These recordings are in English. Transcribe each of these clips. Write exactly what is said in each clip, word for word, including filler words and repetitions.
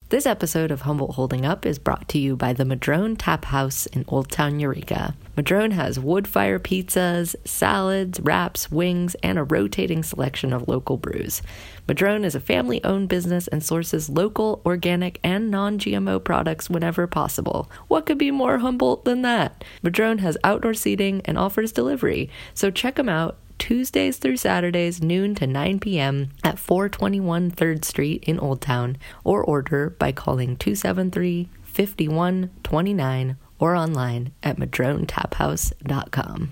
This episode of Humboldt Holding Up is brought to you by the Madrone Tap House in Old Town Eureka. Madrone has wood-fire pizzas, salads, wraps, wings, and a rotating selection of local brews. Madrone is a family-owned business and sources local, organic, and non-G M O products whenever possible. What could be more Humboldt than that? Madrone has outdoor seating and offers delivery, so check them out Tuesdays through Saturdays, noon to nine p.m. at four twenty-one third Street in Old Town, or order by calling two seven three, five one two nine or online at madrone tap house dot com.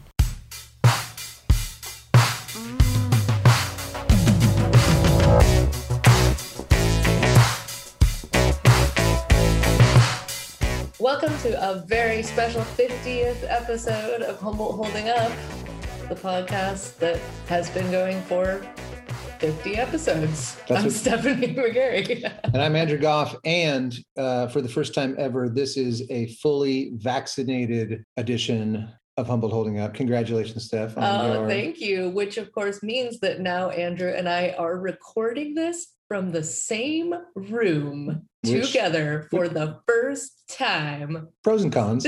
Welcome to a very special fiftieth episode of Humboldt Holding Up, the podcast that has been going for fifty episodes. That's I'm what, Stephanie McGarry. And I'm Andrew Goff. And uh, for the first time ever, this is a fully vaccinated edition of Humboldt Holding Up. Congratulations, Steph. Oh, your... thank you. Which, of course, means that now Andrew and I are recording this from the same room Which, together for the first time. Pros and cons.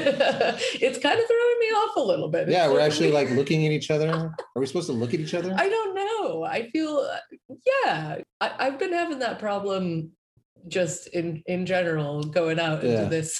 It's kind of throwing me off a little bit. Yeah, it's we're actually like looking at each other. Are we supposed to look at each other? I don't know. I feel, yeah, I, I've been having that problem just in, in general going out yeah. into this.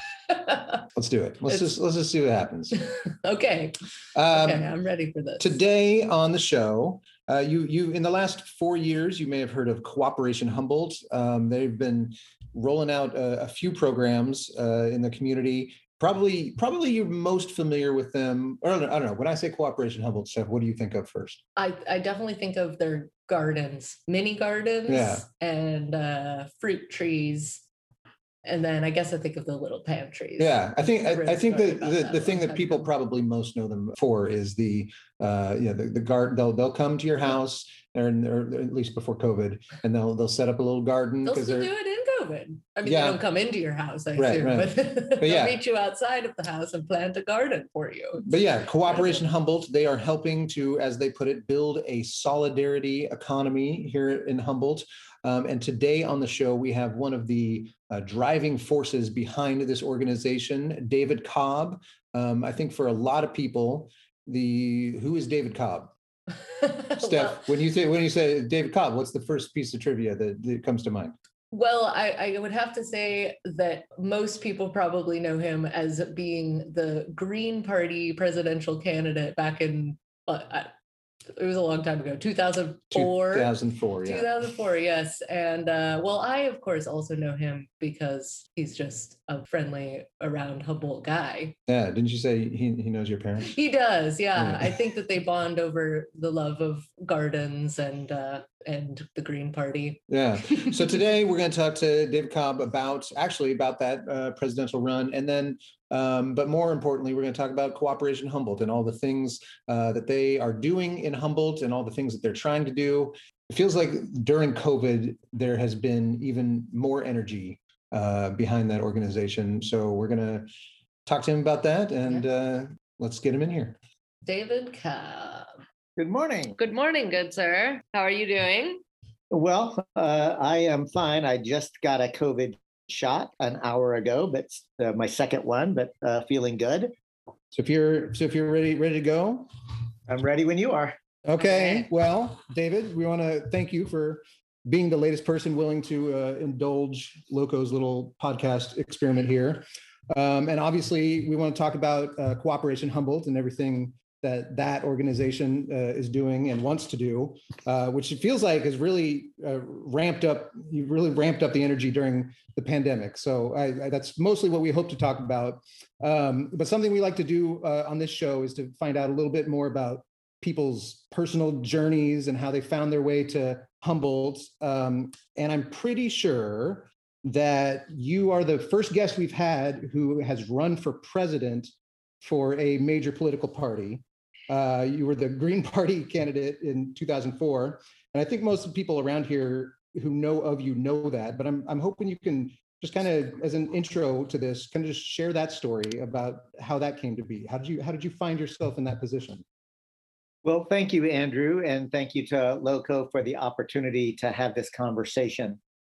Let's do it. Let's it's, just let's just see what happens. Okay. Um, okay, I'm ready for this. Today on the show, uh, you you in the last four years, you may have heard of Cooperation Humboldt. Um, they've been rolling out a, a few programs uh, in the community. Probably, probably you're most familiar with them. Or I don't, I don't know. When I say Cooperation Humboldt, Steph, what do you think of first? I, I definitely think of their gardens, mini gardens, yeah. and uh, fruit trees. And then I guess I think of the little pantries. Yeah, I think I, I think that the, that the thing that people probably most know them for is the uh you know the, the garden. They'll they'll come to your house, or, or at least before COVID, and they'll they'll set up a little garden. They'll still do it in COVID. I mean, yeah. they don't come into your house, I right, assume, right. but, but they'll yeah. meet you outside of the house and plant a garden for you. But yeah, Cooperation Humboldt, they are helping to, as they put it, build a solidarity economy here in Humboldt. Um, and today on the show, we have one of the uh, driving forces behind this organization, David Cobb. Um, I think for a lot of people, the who is David Cobb? Steph, well, when you say when you say David Cobb, what's the first piece of trivia that, that comes to mind? Well, I, I would have to say that most people probably know him as being the Green Party presidential candidate back in, uh, it was a long time ago, two thousand four. two thousand four, yeah. two thousand four, yes. And uh, well, I, of course, also know him because he's just a friendly, around Humboldt guy. Yeah, didn't you say he, he knows your parents? He does, yeah. yeah. I think that they bond over the love of gardens and uh, and the Green Party. Yeah. So today we're going to talk to David Cobb about, actually about that uh, presidential run. And then, um, but more importantly, we're going to talk about Cooperation Humboldt and all the things uh, that they are doing in Humboldt and all the things that they're trying to do. It feels like during COVID, there has been even more energy uh, behind that organization. So we're going to talk to him about that, and yeah. uh, let's get him in here. David Cobb. Good morning. Good morning, good sir. How are you doing? Well, uh, I am fine. I just got a COVID shot an hour ago, but uh, my second one, but uh, feeling good. So if you're so if you're ready ready to go, I'm ready when you are. Okay. okay. Well, David, we want to thank you for being the latest person willing to uh, indulge Loco's little podcast experiment here. Um, and obviously, we want to talk about uh, Cooperation Humboldt and everything that that organization uh, is doing and wants to do, uh, which it feels like has really uh, ramped up, you really ramped up the energy during the pandemic. So I, I, that's mostly what we hope to talk about. Um, but something we like to do uh, on this show is to find out a little bit more about people's personal journeys and how they found their way to Humboldt. Um, and I'm pretty sure that you are the first guest we've had who has run for president for a major political party. Uh, you were the Green Party candidate in two thousand four. And I think most of the people around here who know of you know that, but I'm, I'm hoping you can just kind of, as an intro to this, kind of just share that story about how that came to be. How did you, how did you find yourself in that position? Well, thank you, Andrew, and thank you to Loco for the opportunity to have this conversation.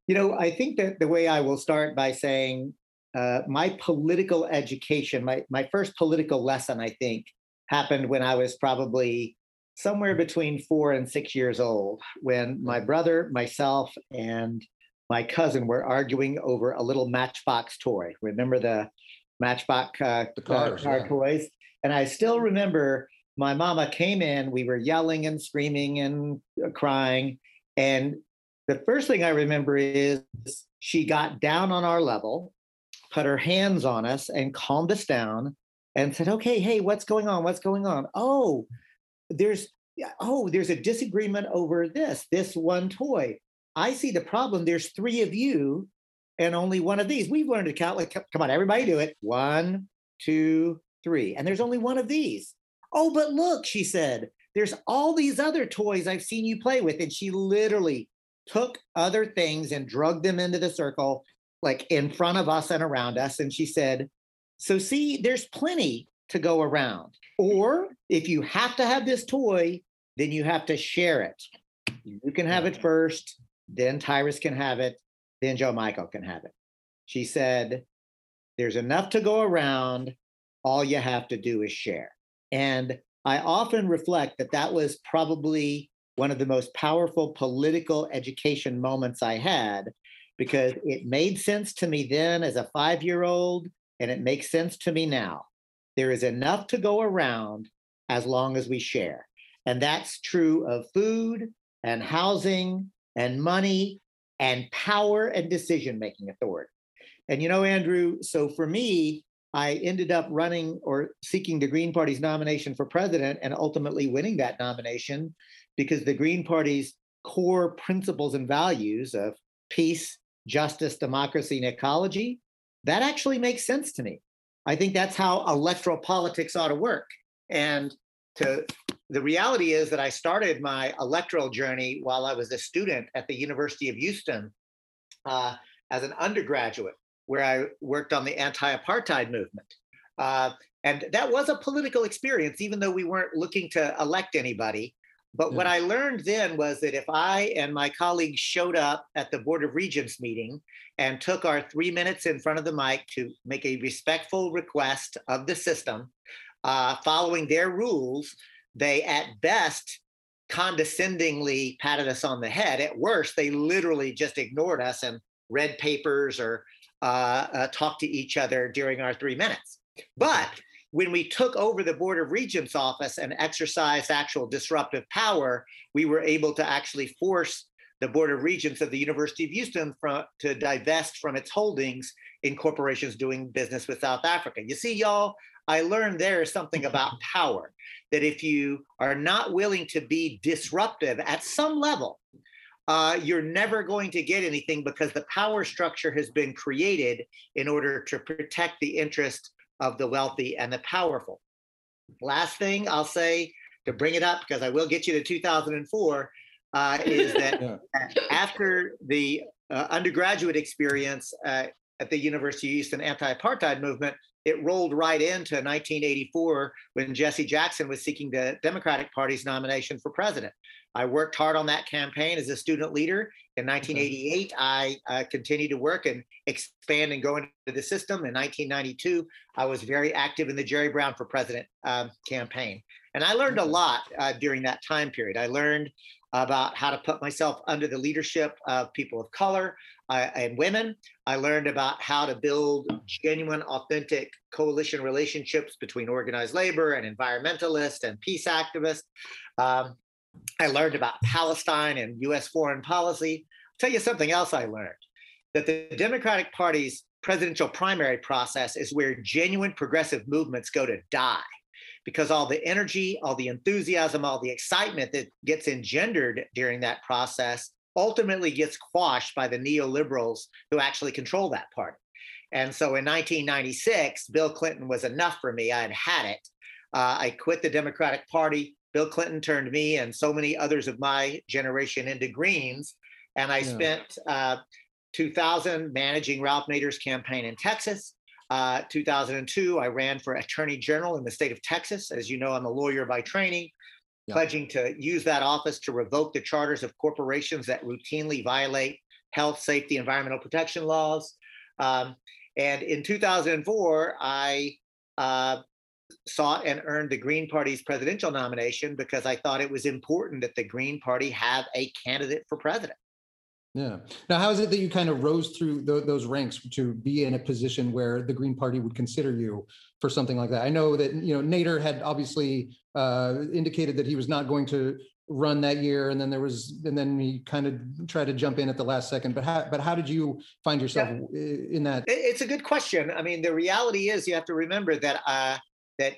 You know, I think that the way I will start by saying uh, my political education, my, my first political lesson, I think, happened when I was probably somewhere between four and six years old, when my brother, myself, and my cousin were arguing over a little Matchbox toy. Remember the Matchbox uh, The cars, car yeah. toys? And I still remember my mama came in, we were yelling and screaming and uh, crying. And the first thing I remember is she got down on our level, put her hands on us, and calmed us down and said, okay, hey, what's going on? What's going on? Oh, there's oh, there's a disagreement over this, this one toy. I see the problem. There's three of you and only one of these. We've learned to count. Like, come on, everybody do it. One, two, three. And there's only one of these. Oh, but look, she said, there's all these other toys I've seen you play with. And she literally took other things and drugged them into the circle, like in front of us and around us. And she said, so see, there's plenty to go around. Or if you have to have this toy, then you have to share it. You can have it first, then Tyrus can have it, then Joe Michael can have it. She said, there's enough to go around. All you have to do is share. And I often reflect that that was probably one of the most powerful political education moments I had, because it made sense to me then as a five-year-old, and it makes sense to me now. There is enough to go around as long as we share. And that's true of food and housing and money and power and decision-making authority. And you know, Andrew, so for me, I ended up running or seeking the Green Party's nomination for president and ultimately winning that nomination because the Green Party's core principles and values of peace, justice, democracy, and ecology, that actually makes sense to me. I think that's how electoral politics ought to work. And to the reality is that I started my electoral journey while I was a student at the University of Houston uh, as an undergraduate, where I worked on the anti-apartheid movement. Uh, and that was a political experience, even though we weren't looking to elect anybody. But yeah. What I learned then was that if I and my colleagues showed up at the Board of Regents meeting and took our three minutes in front of the mic to make a respectful request of the system, uh, following their rules, they at best condescendingly patted us on the head. At worst, they literally just ignored us and read papers or uh, uh, talked to each other during our three minutes. But when we took over the Board of Regents office and exercised actual disruptive power, we were able to actually force the Board of Regents of the University of Houston from, to divest from its holdings in corporations doing business with South Africa. You see, y'all, I learned there is something about power, that if you are not willing to be disruptive at some level, uh, you're never going to get anything because the power structure has been created in order to protect the interest of the wealthy and the powerful. Last thing I'll say to bring it up, because I will get you to two thousand four, uh, is that yeah. after the uh, undergraduate experience uh, at the University of Houston anti-apartheid movement, it rolled right into nineteen eighty-four when Jesse Jackson was seeking the Democratic Party's nomination for president. I worked hard on that campaign as a student leader. In nineteen eighty-eight, I uh, continued to work and expand and go into the system. In nineteen ninety-two, I was very active in the Jerry Brown for President um, campaign. And I learned a lot uh, during that time period. I learned about how to put myself under the leadership of people of color uh, and women. I learned about how to build genuine, authentic coalition relationships between organized labor and environmentalists and peace activists. Um, I learned about Palestine and U S foreign policy. I'll tell you something else I learned, that the Democratic Party's presidential primary process is where genuine progressive movements go to die, because all the energy, all the enthusiasm, all the excitement that gets engendered during that process ultimately gets quashed by the neoliberals who actually control that party. And so in nineteen ninety-six, Bill Clinton was enough for me. I had had it. Uh, I quit the Democratic Party. Bill Clinton turned me and so many others of my generation into Greens. And I yeah. spent uh, two thousand managing Ralph Nader's campaign in Texas. Uh, two thousand two, I ran for Attorney General in the state of Texas. As you know, I'm a lawyer by training, yeah. pledging to use that office to revoke the charters of corporations that routinely violate health, safety, environmental protection laws. Um, and in two thousand four, I uh, sought and earned the Green Party's presidential nomination because I thought it was important that the Green Party have a candidate for president. Yeah. Now, how is it that you kind of rose through th- those ranks to be in a position where the Green Party would consider you for something like that? I know that, you know, Nader had obviously uh, indicated that he was not going to run that year, and then there was, and then he kind of tried to jump in at the last second. But how, but how did you find yourself yeah. in that? It's a good question. I mean, the reality is, you have to remember that uh, that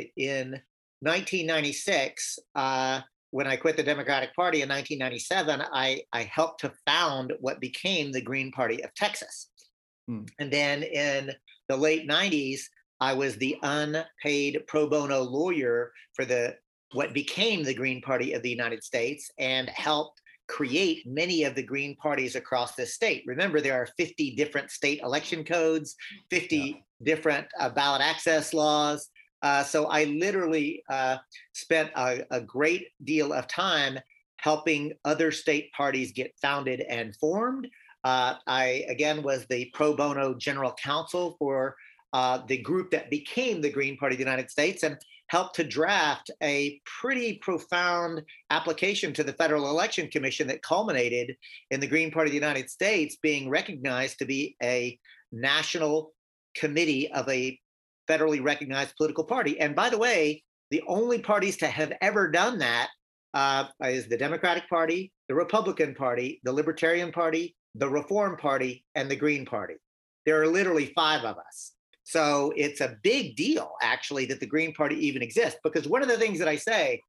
in nineteen ninety-six. Uh, When I quit the Democratic Party in nineteen ninety-seven, I, I helped to found what became the Green Party of Texas. Hmm. And then in the late nineties, I was the unpaid pro bono lawyer for the what became the Green Party of the United States and helped create many of the Green parties across this state. Remember, there are fifty different state election codes, fifty yeah. different uh, ballot access laws. Uh, so I literally uh, spent a, a great deal of time helping other state parties get founded and formed. Uh, I, again, was the pro bono general counsel for uh, the group that became the Green Party of the United States and helped to draft a pretty profound application to the Federal Election Commission that culminated in the Green Party of the United States being recognized to be a national committee of a federally recognized political party. And by the way, the only parties to have ever done that uh, is the Democratic Party, the Republican Party, the Libertarian Party, the Reform Party, and the Green Party. There are literally five of us. So it's a big deal, actually, that the Green Party even exists, because one of the things that I say,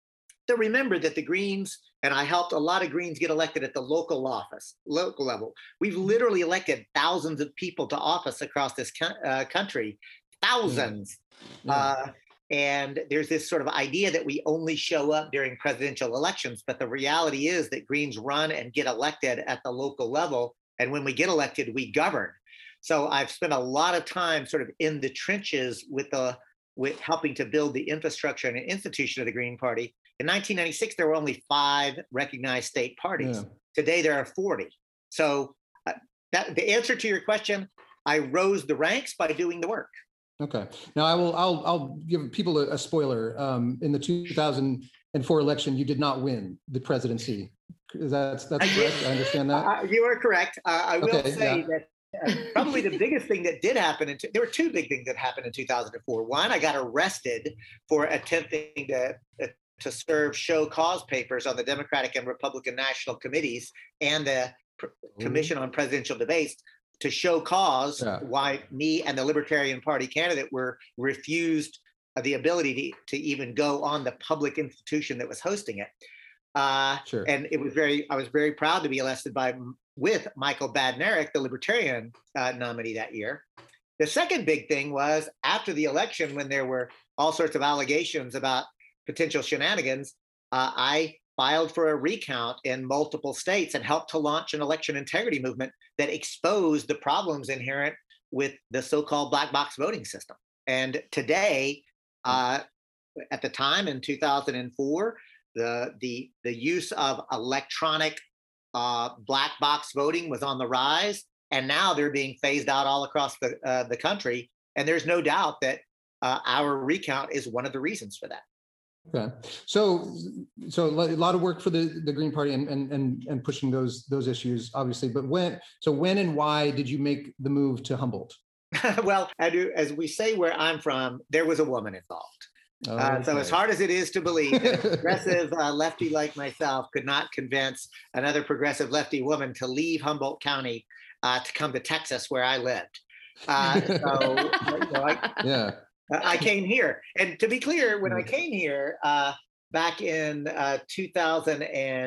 to remember that the Greens, and I helped a lot of Greens get elected at the local office, local level. We've literally elected thousands of people to office across this uh, country. Thousands. Yeah. Uh, and there's this sort of idea that we only show up during presidential elections. But the reality is that Greens run and get elected at the local level. And when we get elected, we govern. So I've spent a lot of time sort of in the trenches with the with helping to build the infrastructure and institution of the Green Party. In nineteen ninety-six, there were only five recognized state parties. Yeah. Today, there are forty. So uh, that, the answer to your question, I rose the ranks by doing the work. Okay. Now I will. I'll. I'll give people a, a spoiler. Um, in the two thousand four election, you did not win the presidency. Is that that's I correct? I understand that. Uh, you are correct. Uh, I will okay, say yeah. that uh, probably the biggest thing that did happen. In t- there were two big things that happened in two thousand four. One, I got arrested for attempting to uh, to serve show cause papers on the Democratic and Republican national committees and the pr- Commission on Presidential Debates, to show cause yeah. why me and the Libertarian Party candidate were refused the ability to, to even go on the public institution that was hosting it. Uh, sure. And it was very, I was very proud to be elected by with Michael Badnarik, the Libertarian uh, nominee that year. The second big thing was after the election, when there were all sorts of allegations about potential shenanigans, uh, I filed for a recount in multiple states and helped to launch an election integrity movement that exposed the problems inherent with the so-called black box voting system. And today, uh, at the time in two thousand four, the the the use of electronic uh, black box voting was on the rise, and now they're being phased out all across the uh, the country. And there's no doubt that uh, our recount is one of the reasons for that. Okay, so so a lot of work for the, the Green Party and, and and and pushing those those issues, obviously. But when so when and why did you make the move to Humboldt? Well, I do, as we say where I'm from, there was a woman involved. Oh, okay. uh, so as hard as it is to believe, that a progressive uh, lefty like myself could not convince another progressive lefty woman to leave Humboldt County uh, to come to Texas, where I lived. Uh, so you know, I, yeah. I came here. And to be clear, when I came here uh, back in uh, two thousand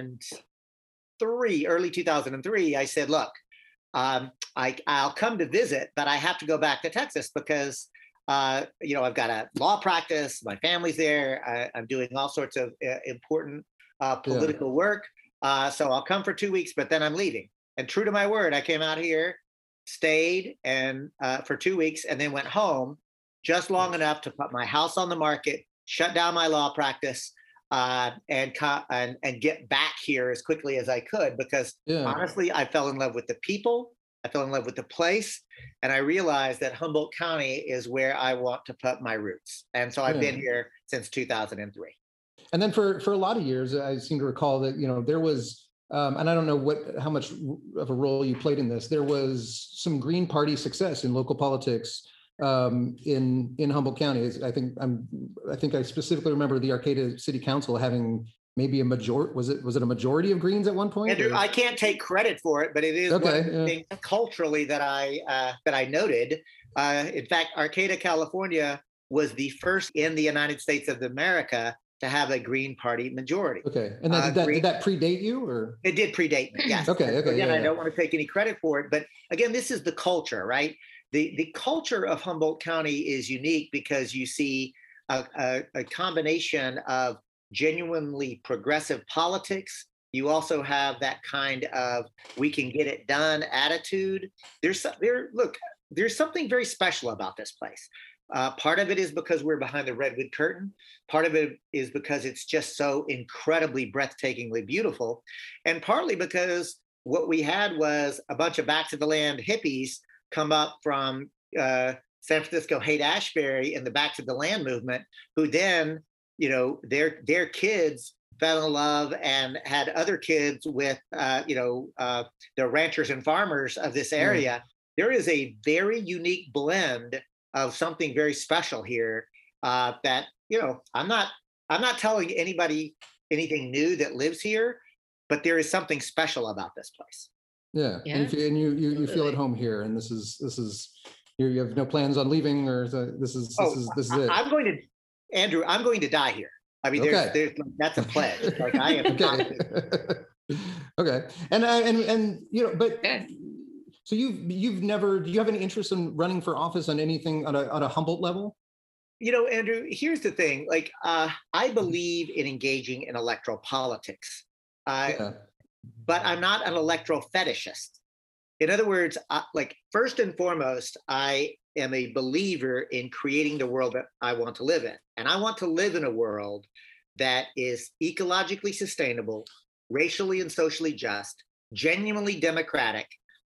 three, early two thousand three, I said, look, um, I, I'll come to visit, but I have to go back to Texas because, uh, you know, I've got a law practice, my family's there, I, I'm doing all sorts of uh, important uh, political yeah. work. Uh, so I'll come for two weeks, but then I'm leaving. And true to my word, I came out here, stayed and uh, for two weeks, and then went home just long enough to put my house on the market, shut down my law practice, uh, and, co- and and get back here as quickly as I could, because Yeah. honestly, I fell in love with the people, I fell in love with the place, and I realized that Humboldt County is where I want to put my roots. And so I've Yeah. been here since two thousand three. And then for for a lot of years, I seem to recall that, you know, there was, um, and I don't know what how much of a role you played in this. There was some Green Party success in local politics um, in in Humboldt County. I think I'm I think I specifically remember the Arcata City Council having maybe a majority. Was it was it a majority of Greens at one point? Andrew, or? I can't take credit for it, but it is Okay, one of the yeah. things culturally that I uh, that I noted. Uh, in fact, Arcata, California, was the first in the United States of America to have a Green Party majority. Okay, and then Uh, did that Green- did that predate you or? It did predate me, yes. Okay, And so okay, again, yeah, I yeah. don't want to take any credit for it, but again, this is the culture, right? The the culture of Humboldt County is unique because you see a, a, a combination of genuinely progressive politics. You also have that kind of "we can get it done" attitude. There's some- there. Look, there's something very special about this place. Uh, part of it is because we're behind the redwood curtain. Part of it is because it's just so incredibly breathtakingly beautiful, and partly because what we had was a bunch of back to the land hippies come up from uh, San Francisco, Haight-Ashbury, and the Back to the Land movement, who then, you know, their their kids fell in love and had other kids with, uh, you know, uh, the ranchers and farmers of this area. Mm. There is a very unique blend of something very special here uh, that, you know, I'm not I'm not telling anybody anything new that lives here, but there is something special about this place. Yeah, Yeah. and, you, feel- and you you you feel at home here, and this is this is you you have no plans on leaving, or is that- this is this Oh, is this is it. I, I'm going to, Andrew. I'm going to die here. I mean, there's, Okay. there's that's a pledge. Like I am. Okay. Okay, and uh, and and you know, but so you've you've never. Do you have any interest in running for office on anything on a on a Humboldt level? You know, Andrew. Here's the thing. Like, uh, I believe in engaging in electoral politics, uh, Yeah. but I'm not an electoral fetishist. In other words, uh, like first and foremost, I am a believer in creating the world that I want to live in, and I want to live in a world that is ecologically sustainable, racially and socially just, genuinely democratic,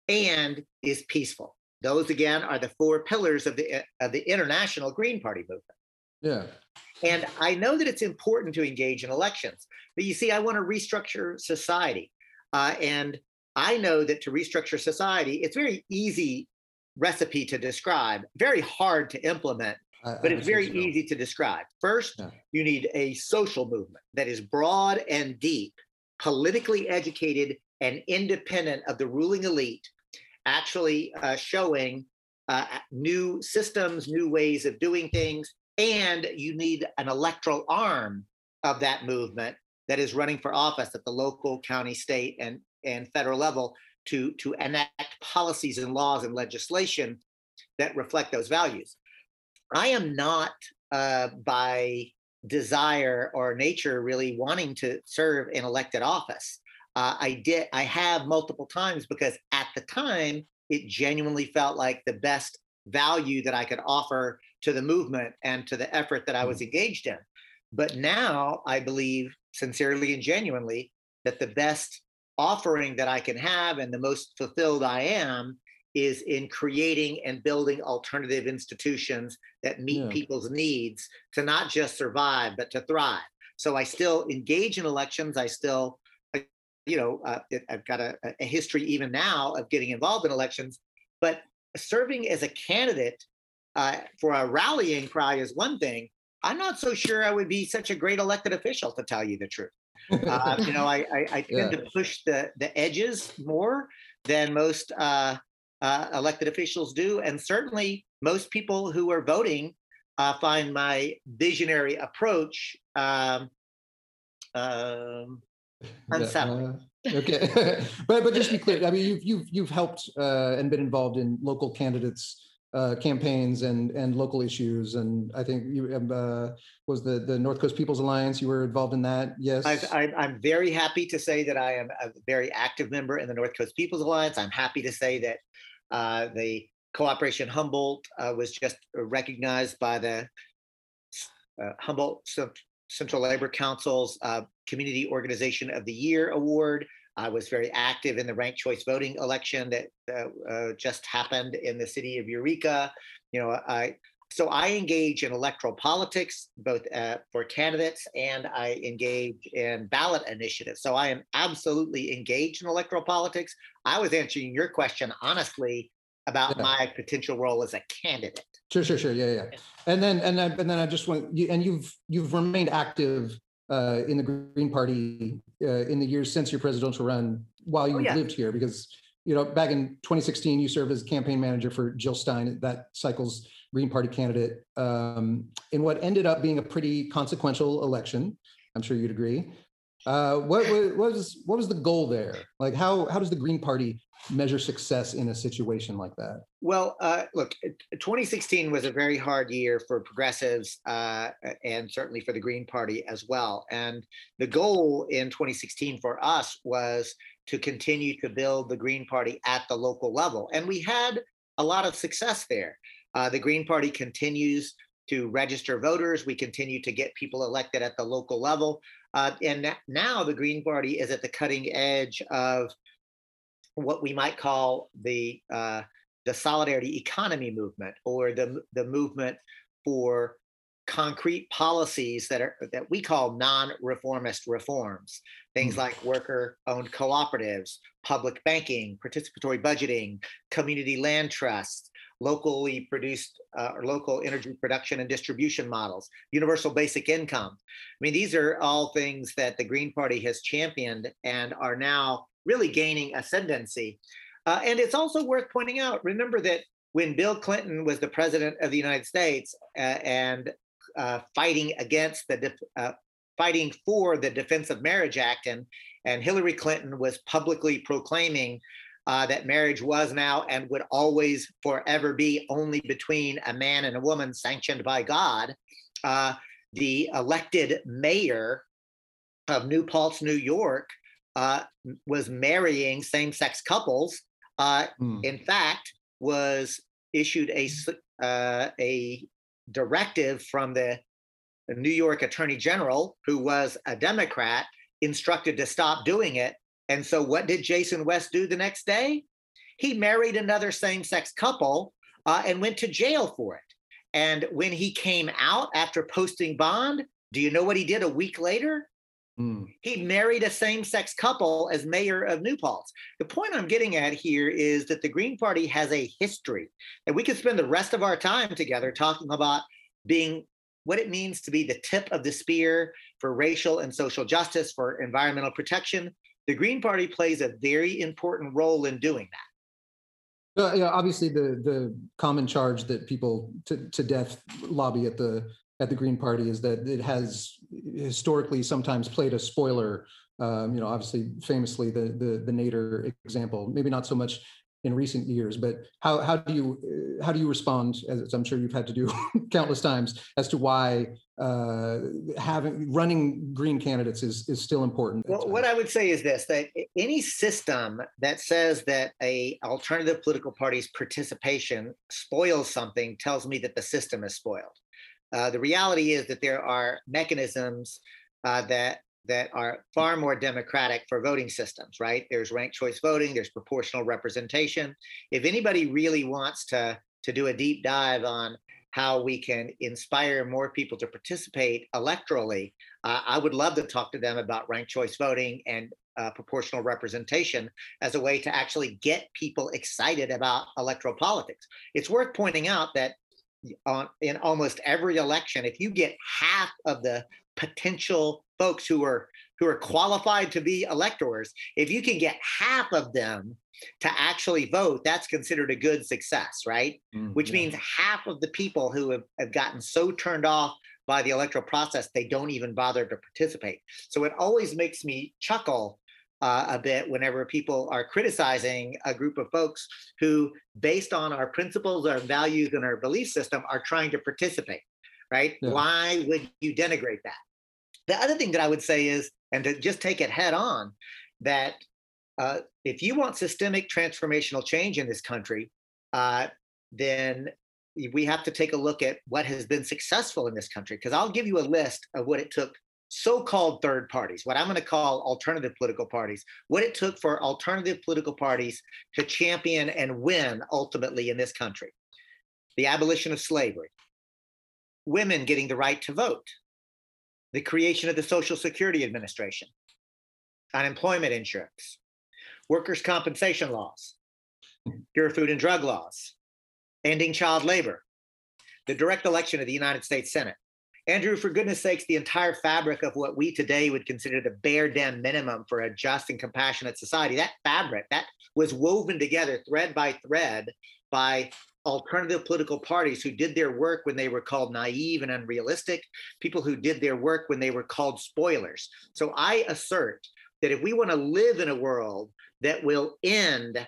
and is peaceful. Those again are the four pillars of the of the International Green Party movement. Yeah. And I know that it's important to engage in elections, but you see, I want to restructure society, uh, and I know that to restructure society, it's very easy recipe to describe, very hard to implement, I, but I it's very so. easy to describe. First, Yeah. you need a social movement that is broad and deep, politically educated and independent of the ruling elite, actually uh, showing uh, new systems, new ways of doing things. And you need an electoral arm of that movement that is running for office at the local, county, state, and, and federal level to, to enact policies and laws and legislation that reflect those values. I am not uh, by desire or nature really wanting to serve in elected office. Uh, I did. I have multiple times because at the time it genuinely felt like the best value that I could offer to the movement and to the effort that I was engaged in. But now I believe sincerely and genuinely that the best offering that I can have and the most fulfilled I am is in creating and building alternative institutions that meet Yeah. people's needs to not just survive, but to thrive. So I still engage in elections. I still, you know, uh, I've got a, a history even now of getting involved in elections, but serving as a candidate uh, for a rallying cry is one thing. I'm not so sure I would be such a great elected official, to tell you the truth. Uh, you know, I, I, I tend Yeah. to push the, the edges more than most uh, uh, elected officials do. And certainly most people who are voting uh, find my visionary approach um, um, unsettling. Yeah, uh, okay, but but just to be clear, I mean, you've you've you've helped uh, and been involved in local candidates' uh, campaigns and and local issues, and I think you uh, was the the North Coast People's Alliance. You were involved in that, yes. I've, I'm I'm very happy to say that I am a very active member in the North Coast People's Alliance. I'm happy to say that uh, the Cooperation Humboldt uh, was just recognized by the uh, Humboldt Central Labor Council's uh, Community Organization of the Year award. I was very active in the ranked choice voting election that uh, uh, just happened in the city of Eureka. You know, I so I engage in electoral politics, both uh, for candidates, and I engage in ballot initiatives. So I am absolutely engaged in electoral politics. I was answering your question honestly about yeah. my potential role as a candidate. Sure, sure, sure. Yeah, yeah. And then, and then, and then I just want you, and you've you've remained active uh, in the Green Party uh, in the years since your presidential run while you oh, yeah. lived here, because you know back in twenty sixteen you served as campaign manager for Jill Stein, that cycle's Green Party candidate, um, in what ended up being a pretty consequential election. I'm sure you'd agree. Uh, what, what, what was what was the goal there? Like, how how does the Green Party measure success in a situation like that? Well, uh, look, twenty sixteen was a very hard year for progressives uh, and certainly for the Green Party as well. And the goal in twenty sixteen for us was to continue to build the Green Party at the local level. And we had a lot of success there. Uh, the Green Party continues to register voters. We continue to get people elected at the local level. Uh, and now the Green Party is at the cutting edge of what we might call the uh, the solidarity economy movement, or the the movement for concrete policies that are that we call non-reformist reforms. Things like worker-owned cooperatives, public banking, participatory budgeting, community land trusts, locally produced uh, or local energy production and distribution models, universal basic income. I mean, these are all things that the Green Party has championed and are now really gaining ascendancy. Uh, and it's also worth pointing out, remember that when Bill Clinton was the president of the United States uh, and uh, fighting against the, def- uh, fighting for the Defense of Marriage Act, and, and Hillary Clinton was publicly proclaiming uh, that marriage was now and would always forever be only between a man and a woman sanctioned by God, uh, the elected mayor of New Paltz, New York, uh, was marrying same-sex couples. Uh, mm. In fact, was issued a uh, a directive from the New York Attorney General, who was a Democrat, instructed to stop doing it. And so what did Jason West do the next day? He married another same-sex couple uh, and went to jail for it. And when he came out after posting bond, do you know what he did a week later? Mm. He married a same-sex couple as mayor of New Paltz. The point I'm getting at here is that the Green Party has a history, and we could spend the rest of our time together talking about being what it means to be the tip of the spear for racial and social justice, for environmental protection. The Green Party plays a very important role in doing that. Uh, yeah, obviously, the the common charge that people to, to death lobby at the at the Green Party is that it has historically sometimes played a spoiler. Um, you know, obviously, famously the the the Nader example. Maybe not so much in recent years, but how how do you how do you respond, as I'm sure you've had to do countless times, as to why uh, having running Green candidates is is still important? Well, what I would say is this: that any system that says that a alternative political party's participation spoils something tells me that the system is spoiled. Uh, the reality is that there are mechanisms uh, that that are far more democratic for voting systems, right? There's ranked choice voting, there's proportional representation. If anybody really wants to, to do a deep dive on how we can inspire more people to participate electorally, uh, I would love to talk to them about ranked choice voting and uh, proportional representation as a way to actually get people excited about electoral politics. It's worth pointing out that on, in almost every election, if you get half of the potential folks who are who are qualified to be electors, if you can get half of them to actually vote, that's considered a good success, right? Mm, Which yeah. means half of the people who have, have gotten so turned off by the electoral process, they don't even bother to participate. So it always makes me chuckle uh, a bit whenever people are criticizing a group of folks who, based on our principles, our values, and our belief system, are trying to participate, right? Yeah. Why would you denigrate that? The other thing that I would say is, and to just take it head on, that uh, if you want systemic transformational change in this country, uh, then we have to take a look at what has been successful in this country. Because I'll give you a list of what it took so-called third parties, what I'm going to call alternative political parties, what it took for alternative political parties to champion and win ultimately in this country. The abolition of slavery, women getting the right to vote, the creation of the Social Security Administration, unemployment insurance, workers' compensation laws, pure food and drug laws, ending child labor, the direct election of the United States Senate. Andrew, for goodness sakes, the entire fabric of what we today would consider the bare dim minimum for a just and compassionate society, that fabric, that was woven together thread by thread by alternative political parties who did their work when they were called naive and unrealistic, people who did their work when they were called spoilers. So I assert that if we want to live in a world that will end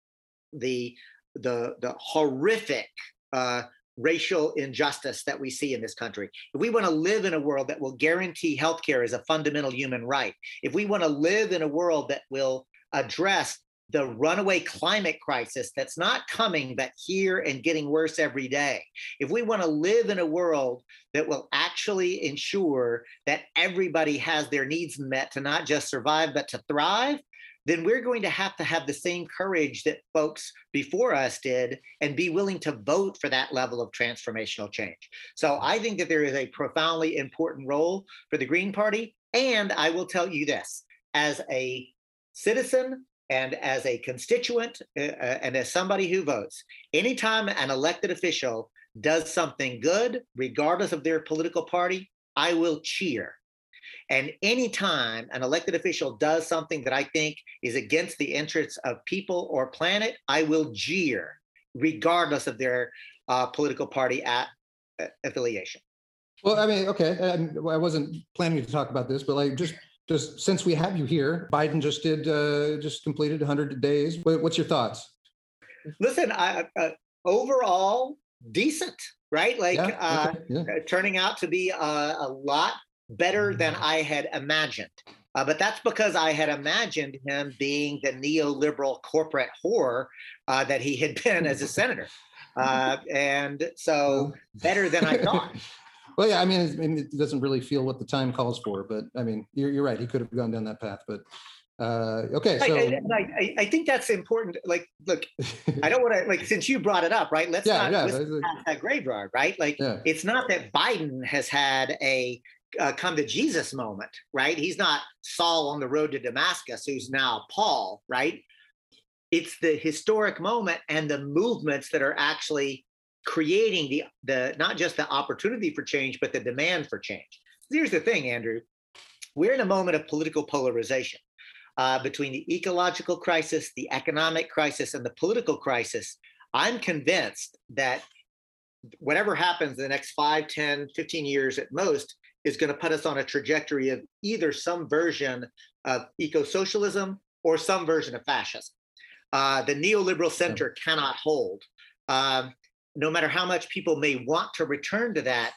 the, the, the horrific uh, racial injustice that we see in this country, if we want to live in a world that will guarantee healthcare as a fundamental human right, if we want to live in a world that will address the runaway climate crisis that's not coming, but here and getting worse every day, if we want to live in a world that will actually ensure that everybody has their needs met to not just survive, but to thrive, then we're going to have to have the same courage that folks before us did and be willing to vote for that level of transformational change. So I think that there is a profoundly important role for the Green Party. And I will tell you this, as a citizen and as a constituent uh, and as somebody who votes, anytime an elected official does something good, regardless of their political party, I will cheer. And anytime an elected official does something that I think is against the interests of people or planet, I will jeer, regardless of their uh, political party at, uh, affiliation. Well, I mean, okay, I, I wasn't planning to talk about this, but like just just since we have you here, Biden just did uh, just completed one hundred days. What's your thoughts? Listen, I, uh, overall decent, right? Like yeah, uh, okay, yeah. turning out to be a, a lot better than I had imagined. Uh, but that's because I had imagined him being the neoliberal corporate whore uh, that he had been as a senator. Uh, and so better than I thought. Well, yeah, I mean, it, it doesn't really feel what the time calls for, but I mean, you're, you're right. He could have gone down that path, but uh, okay. So I, I, I think that's important. Like, look, I don't want to, like, since you brought it up, right? Let's yeah, not yeah, listen like, that graveyard, right? Like, yeah. It's not that Biden has had a uh, come to Jesus moment, right? He's not Saul on the road to Damascus, who's now Paul, right? It's the historic moment and the movements that are actually creating the, the not just the opportunity for change, but the demand for change. Here's the thing, Andrew. We're in a moment of political polarization uh, between the ecological crisis, the economic crisis, and the political crisis. I'm convinced that whatever happens in the next five, ten, fifteen years at most is going to put us on a trajectory of either some version of eco-socialism or some version of fascism. Uh, the neoliberal center yeah. cannot hold. Um, no matter how much people may want to return to that,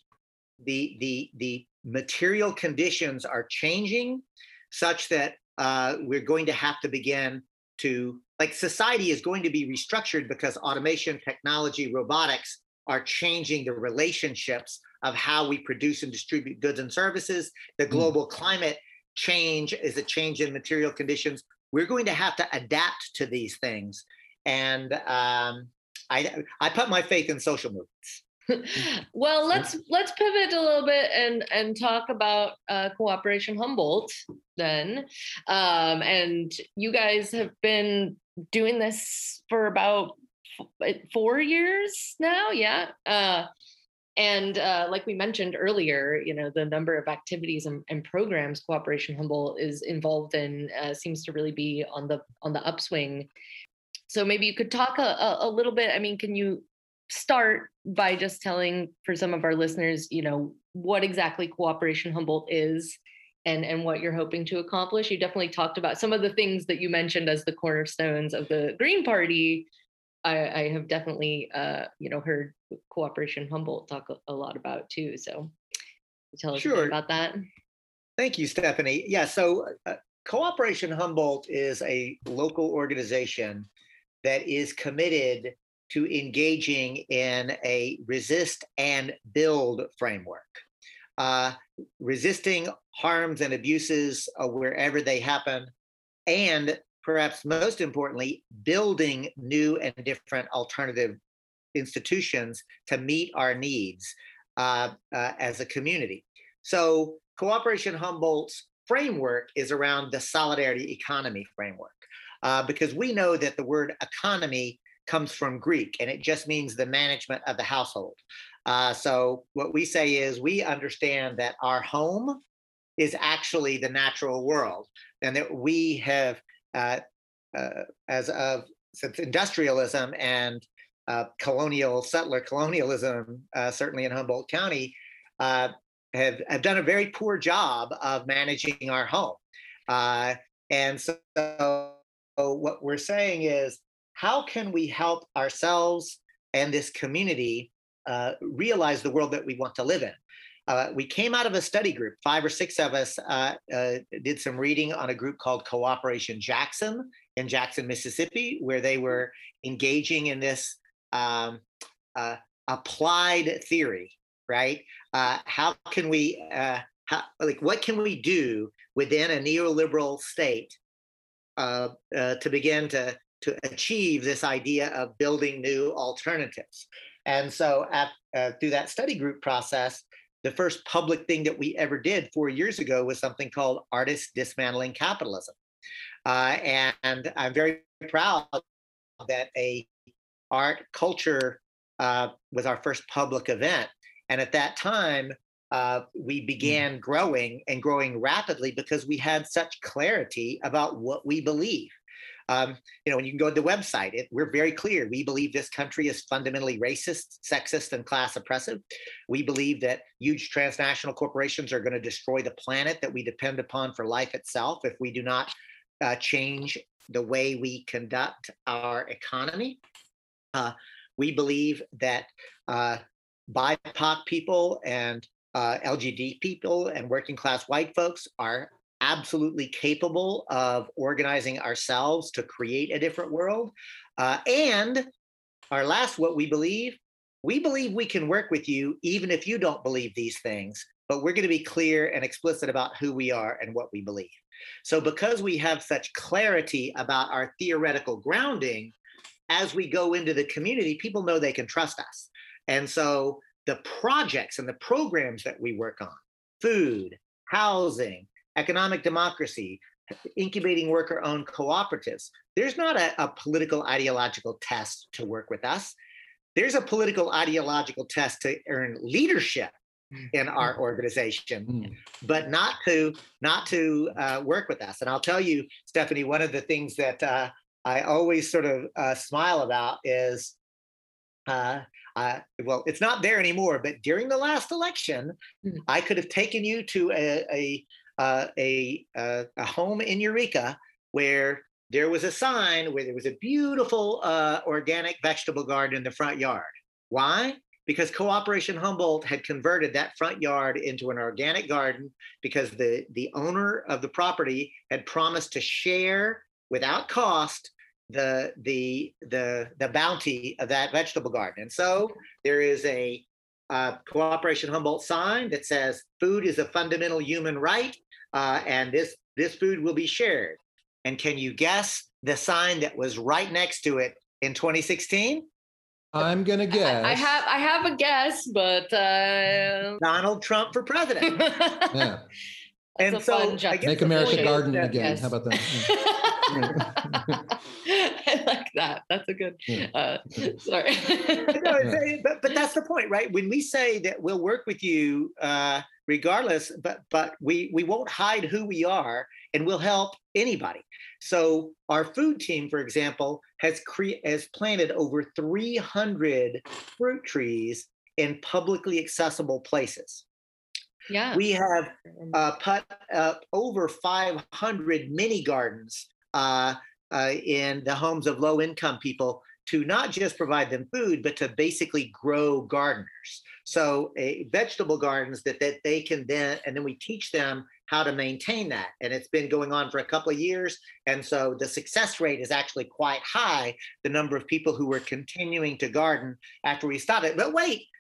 the, the, the material conditions are changing such that uh, we're going to have to begin to, like society is going to be restructured because automation, technology, robotics are changing the relationships of how we produce and distribute goods and services. The global mm. climate change is a change in material conditions. We're going to have to adapt to these things. And um, I, I put my faith in social movements. Well, let's let's pivot a little bit and and talk about uh, Cooperation Humboldt then. Um, and you guys have been doing this for about f- four years now, yeah. Uh, and uh, like we mentioned earlier, you know, the number of activities and, and programs Cooperation Humboldt is involved in uh, seems to really be on the on the upswing. So maybe you could talk a, a, a little bit. I mean, can you start by just telling for some of our listeners, you know, what exactly Cooperation Humboldt is and, and what you're hoping to accomplish? You definitely talked about some of the things that you mentioned as the cornerstones of the Green Party. I, I have definitely, uh, you know, heard Cooperation Humboldt talk a, a lot about too. So tell us sure. about that. Thank you, Stephanie. Yeah, so uh, Cooperation Humboldt is a local organization that is committed to engaging in a resist and build framework. uh, resisting harms and abuses uh, wherever they happen, and perhaps most importantly, building new and different alternative institutions to meet our needs uh, uh, as a community. So Cooperation Humboldt's framework is around the solidarity economy framework, uh, because we know that the word economy comes from Greek, and it just means the management of the household. Uh, so what we say is we understand that our home is actually the natural world, and that we have, uh, uh, as of since industrialism and uh, colonial settler colonialism, uh, certainly in Humboldt County, uh, have, have done a very poor job of managing our home. Uh, and so, so what we're saying is, how can we help ourselves and this community uh, realize the world that we want to live in? Uh, we came out of a study group, five or six of us uh, uh, did some reading on a group called Cooperation Jackson in Jackson, Mississippi, where they were engaging in this um, uh, applied theory, right? Uh, how can we, uh, how, like, what can we do within a neoliberal state uh, uh, to begin to, to achieve this idea of building new alternatives? And so at, uh, through that study group process, the first public thing that we ever did four years ago was something called Artists Dismantling Capitalism. Uh, and I'm very proud that a art culture uh, was our first public event. And at that time, uh, we began growing and growing rapidly because we had such clarity about what we believe. Um, you know, when you can go to the website, it, we're very clear. We believe this country is fundamentally racist, sexist, and class oppressive. We believe that huge transnational corporations are going to destroy the planet that we depend upon for life itself if we do not uh, change the way we conduct our economy. Uh, we believe that uh, B I P O C people and uh, L G B T people and working class white folks are absolutely capable of organizing ourselves to create a different world. Uh, and our last, what we believe, we believe we can work with you even if you don't believe these things, but we're going to be clear and explicit about who we are and what we believe. So because we have such clarity about our theoretical grounding, as we go into the community, people know they can trust us. And so the projects and the programs that we work on, food, housing, economic democracy, incubating worker-owned cooperatives, there's not a, a political ideological test to work with us. There's a political ideological test to earn leadership in our organization, mm. but not to not to uh, work with us. And I'll tell you, Stephanie, one of the things that uh, I always sort of uh, smile about is, uh, uh, well, it's not there anymore, but during the last election, mm. I could have taken you to a, a Uh, a, uh, a home in Eureka where there was a sign where there was a beautiful uh, organic vegetable garden in the front yard. Why? Because Cooperation Humboldt had converted that front yard into an organic garden because the, the owner of the property had promised to share without cost the, the, the, the bounty of that vegetable garden. And so there is a uh, Cooperation Humboldt sign that says food is a fundamental human right. Uh, and this this food will be shared. And can you guess the sign that was right next to it in twenty sixteen? I'm gonna guess. I, I have I have a guess, but uh... Donald Trump for president. Yeah. And so I guess make America garden that, again. yes. How about that? I like that. That's a good. Yeah. Uh, sorry. no, it's, but but that's the point, right? When we say that we'll work with you, uh, regardless, but but we we won't hide who we are, and we'll help anybody. So our food team, for example, has cre- has planted over three hundred fruit trees in publicly accessible places. Yeah. We have uh, put up over five hundred mini gardens uh, uh, in the homes of low-income people to not just provide them food, but to basically grow gardeners. So uh, vegetable gardens that, that they can then, and then we teach them how to maintain that. And it's been going on for a couple of years. And so the success rate is actually quite high, the number of people who were continuing to garden after we started. But wait,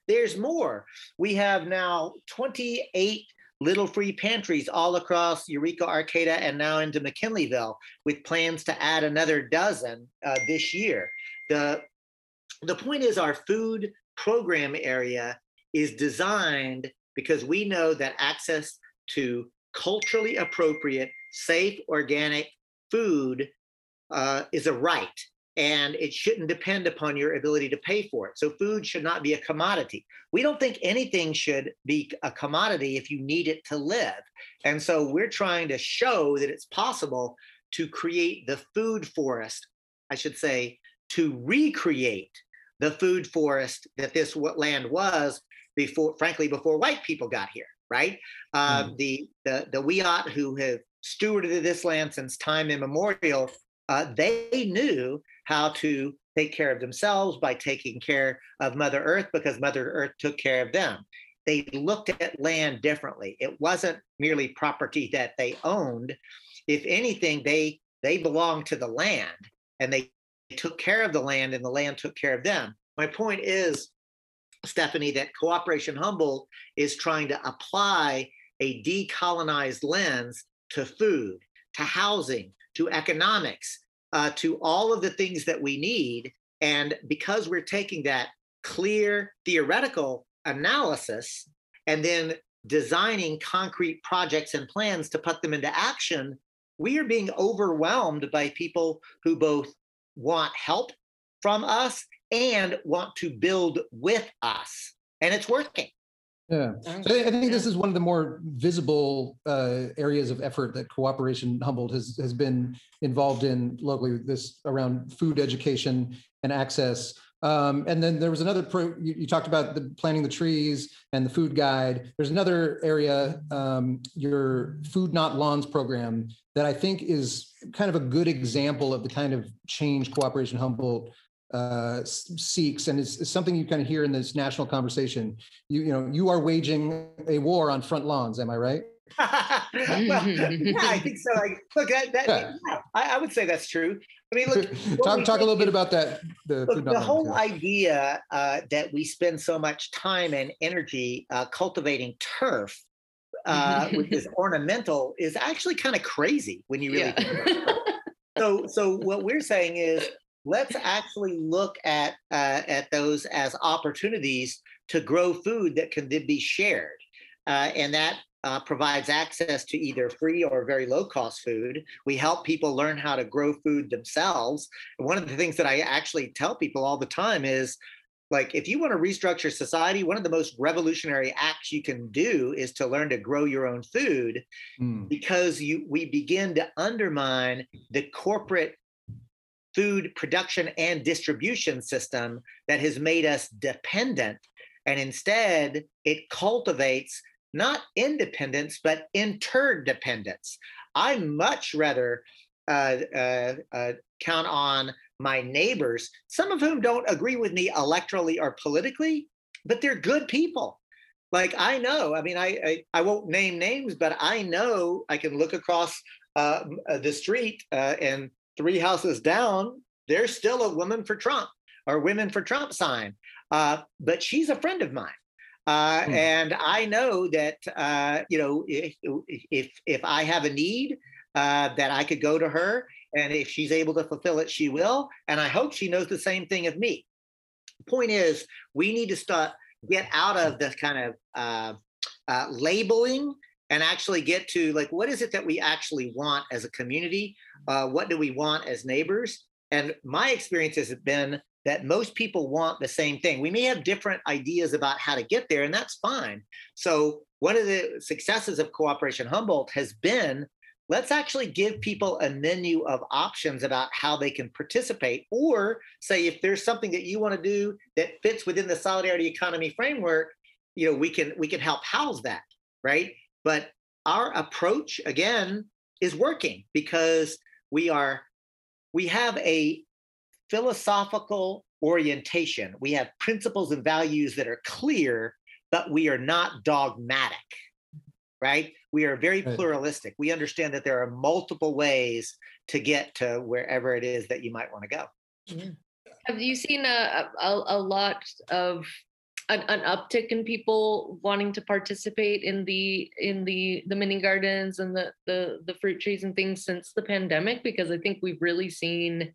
there's more. We have now twenty-eight little free pantries all across Eureka, Arcata, and now into McKinleyville, with plans to add another dozen uh, this year. The, the point is, our food program area is designed because we know that access to culturally appropriate, safe, organic food uh, is a right, and it shouldn't depend upon your ability to pay for it. So food should not be a commodity. We don't think anything should be a commodity if you need it to live. And so we're trying to show that it's possible to create the food forest, I should say, to recreate the food forest that this land was before, frankly, before white people got here, right? Uh, mm. The the the Wiyot who have stewarded this land since time immemorial, uh, they knew how to take care of themselves by taking care of Mother Earth, because Mother Earth took care of them. They looked at land differently. It wasn't merely property that they owned. If anything, they they belonged to the land, and they took care of the land, and the land took care of them. My point is, Stephanie, that Cooperation Humboldt is trying to apply a decolonized lens to food, to housing, to economics, uh, to all of the things that we need. And because we're taking that clear theoretical analysis and then designing concrete projects and plans to put them into action, we are being overwhelmed by people who both want help from us and want to build with us. And it's working. Yeah, so I think this is one of the more visible uh, areas of effort that Cooperation Humboldt has has been involved in locally. This around food education and access, um, and then there was another. Pro, you, you talked about the planting the trees and the food guide. There's another area, um, your Food Not Lawns program, that I think is kind of a good example of the kind of change Cooperation Humboldt uh, seeks, and is, is something you kind of hear in this national conversation. You, you know, you are waging a war on front lawns. Am I right? Well, yeah, I think so. Like, look, that, that yeah. Yeah, I, I would say that's true. I mean, look, talk talk a little bit about that. The, look, the whole lawns, yeah. idea uh, that we spend so much time and energy uh, cultivating turf, uh, which is ornamental, is actually kind of crazy when you really yeah. think about it. So, so what we're saying is, let's actually look at uh, at those as opportunities to grow food that can then be shared, uh, and that uh, provides access to either free or very low cost food. We help people learn how to grow food themselves. And one of the things that I actually tell people all the time is, like, if you want to restructure society, one of the most revolutionary acts you can do is to learn to grow your own food, mm. because you we begin to undermine the corporate food production and distribution system that has made us dependent. And instead, it cultivates not independence, but interdependence. I much rather uh, uh, uh, count on my neighbors, some of whom don't agree with me electorally or politically, but they're good people. Like, I know, I mean, I, I, I won't name names, but I know I can look across uh, the street uh, and three houses down, there's still a woman for Trump or women for Trump sign. Uh, but she's a friend of mine. Uh, hmm. And I know that, uh, you know, if, if, if I have a need, uh, that I could go to her, and if she's able to fulfill it, she will. And I hope she knows the same thing of me. Point is, we need to start, get out of this kind of uh, uh, labeling and actually get to, like, what is it that we actually want as a community? Uh, what do we want as neighbors? And my experience has been that most people want the same thing. We may have different ideas about how to get there, and that's fine. So one of the successes of Cooperation Humboldt has been, let's actually give people a menu of options about how they can participate, or say, if there's something that you want to do that fits within the solidarity economy framework, you know, we can we can help house that, right? But our approach, again, is working because we are we have a philosophical orientation. We have principles and values that are clear, but we are not dogmatic, right? We are very right. pluralistic. We understand that there are multiple ways to get to wherever it is that you might want to go. Have you seen a, a, a lot of an, an uptick in people wanting to participate in the in the the mini gardens and the the the fruit trees and things since the pandemic? Because I think we've really seen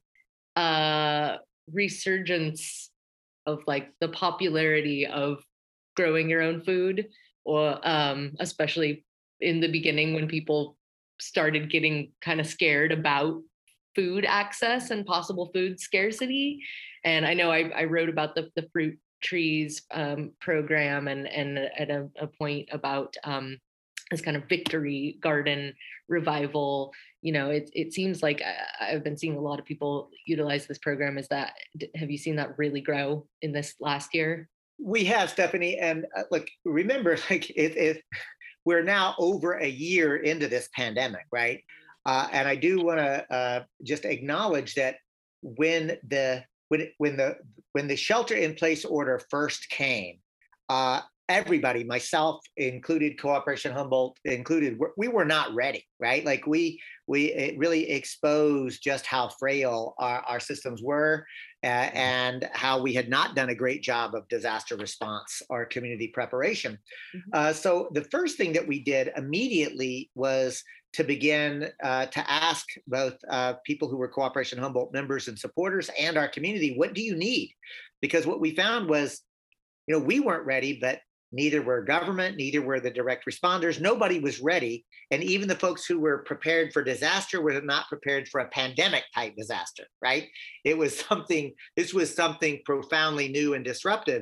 a resurgence of like the popularity of growing your own food, or um, especially in the beginning when people started getting kind of scared about food access and possible food scarcity. And I know I, I wrote about the, the fruit trees um, program and, and at a, a point about um, this kind of victory garden revival. You know, it, it seems like I, I've been seeing a lot of people utilize this program. Is that, have you seen that really grow in this last year? We have, Stephanie. And uh, look, remember, like it, it, we're now over a year into this pandemic, right? Uh, and I do want to uh, just acknowledge that when the when when the when the shelter-in-place order first came, uh, everybody, myself included, Cooperation Humboldt included, we were not ready, right? Like we we it really exposed just how frail our, our systems were, uh, and how we had not done a great job of disaster response or community preparation. Mm-hmm. Uh, so the first thing that we did immediately was to begin uh, to ask both uh, people who were Cooperation Humboldt members and supporters and our community, what do you need? Because what we found was, you know, we weren't ready, but neither were government, neither were the direct responders. Nobody was ready. And even the folks who were prepared for disaster were not prepared for a pandemic type disaster, right? It was something, this was something profoundly new and disruptive.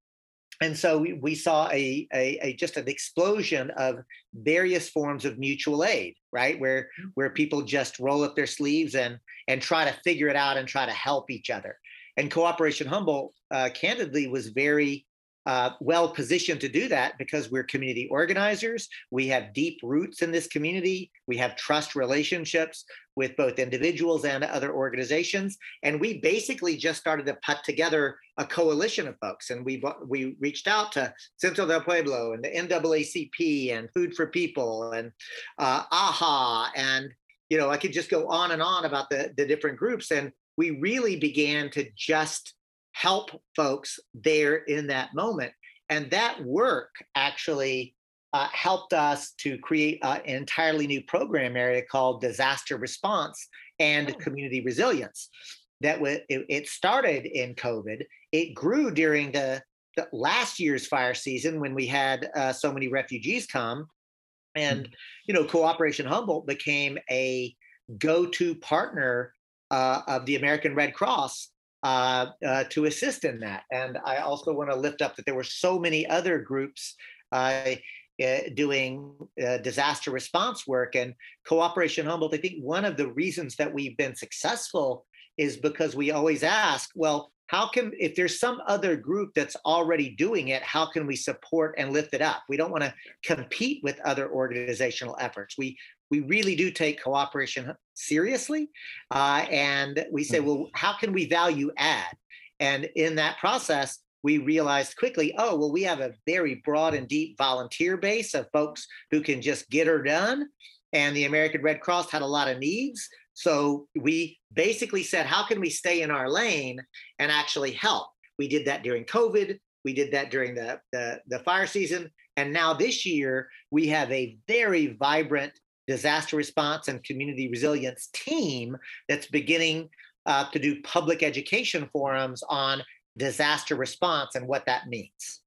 And so we, we saw a, a, a just an explosion of various forms of mutual aid, right? Where, where people just roll up their sleeves and, and try to figure it out and try to help each other. And Cooperation Humboldt, uh, candidly, was very uh, well positioned to do that because we're community organizers. We have deep roots in this community. We have trust relationships with both individuals and other organizations. And we basically just started to put together a coalition of folks. And we we reached out to Centro del Pueblo and the N double A C P and Food for People and uh, AHA. And, you know, I could just go on and on about the, the different groups. And we really began to just help folks there in that moment. And that work actually uh, helped us to create uh, an entirely new program area called Disaster Response and oh. Community Resilience. That w- it, it started in COVID. It grew during the, the last year's fire season when we had uh, so many refugees come. And, mm-hmm. you know, Cooperation Humboldt became a go-to partner uh, of the American Red Cross uh, uh, to assist in that. And I also want to lift up that there were so many other groups uh, uh, doing uh, disaster response work. And Cooperation Humboldt, I think one of the reasons that we've been successful is because we always ask, well, how can, if there's some other group that's already doing it, how can we support and lift it up? We don't want to compete with other organizational efforts. We we really do take cooperation seriously. Uh, and we say, well, how can we value add? And in that process, we realized quickly, oh, well, we have a very broad and deep volunteer base of folks who can just get her done. And the American Red Cross had a lot of needs. So we basically said, how can we stay in our lane and actually help? We did that during COVID. We did that during the, the, the fire season. And now this year, we have a very vibrant disaster response and community resilience team that's beginning uh, to do public education forums on disaster response and what that means.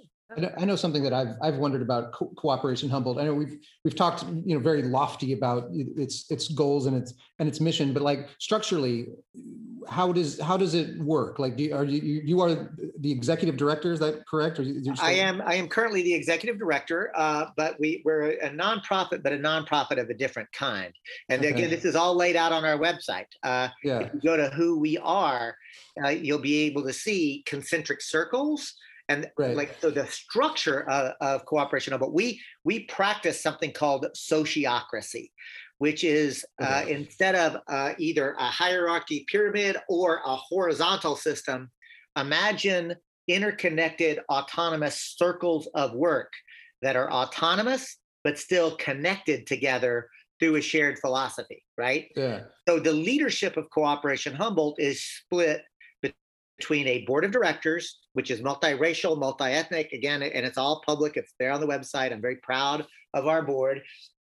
I know something that I've I've wondered about Co- Cooperation Humboldt. I know we've we've talked, you know, very lofty about its its goals and its and its mission, but like structurally, how does how does it work? Like, do you, are you you are the executive director? Is that correct? Or you, I am I am currently the executive director, uh, but we we're a nonprofit, but a nonprofit of a different kind. And okay. Again, this is all laid out on our website. Uh, yeah. If you go to who we are, uh, you'll be able to see concentric circles. And right. like so the structure of, of Cooperation, but we we practice something called sociocracy, which is uh, okay. instead of uh, either a hierarchy pyramid or a horizontal system, imagine interconnected autonomous circles of work that are autonomous but still connected together through a shared philosophy, right? Yeah. So the leadership of Cooperation Humboldt is split between a board of directors, which is multiracial, multi-ethnic, again, and it's all public. It's there on the website. I'm very proud of our board.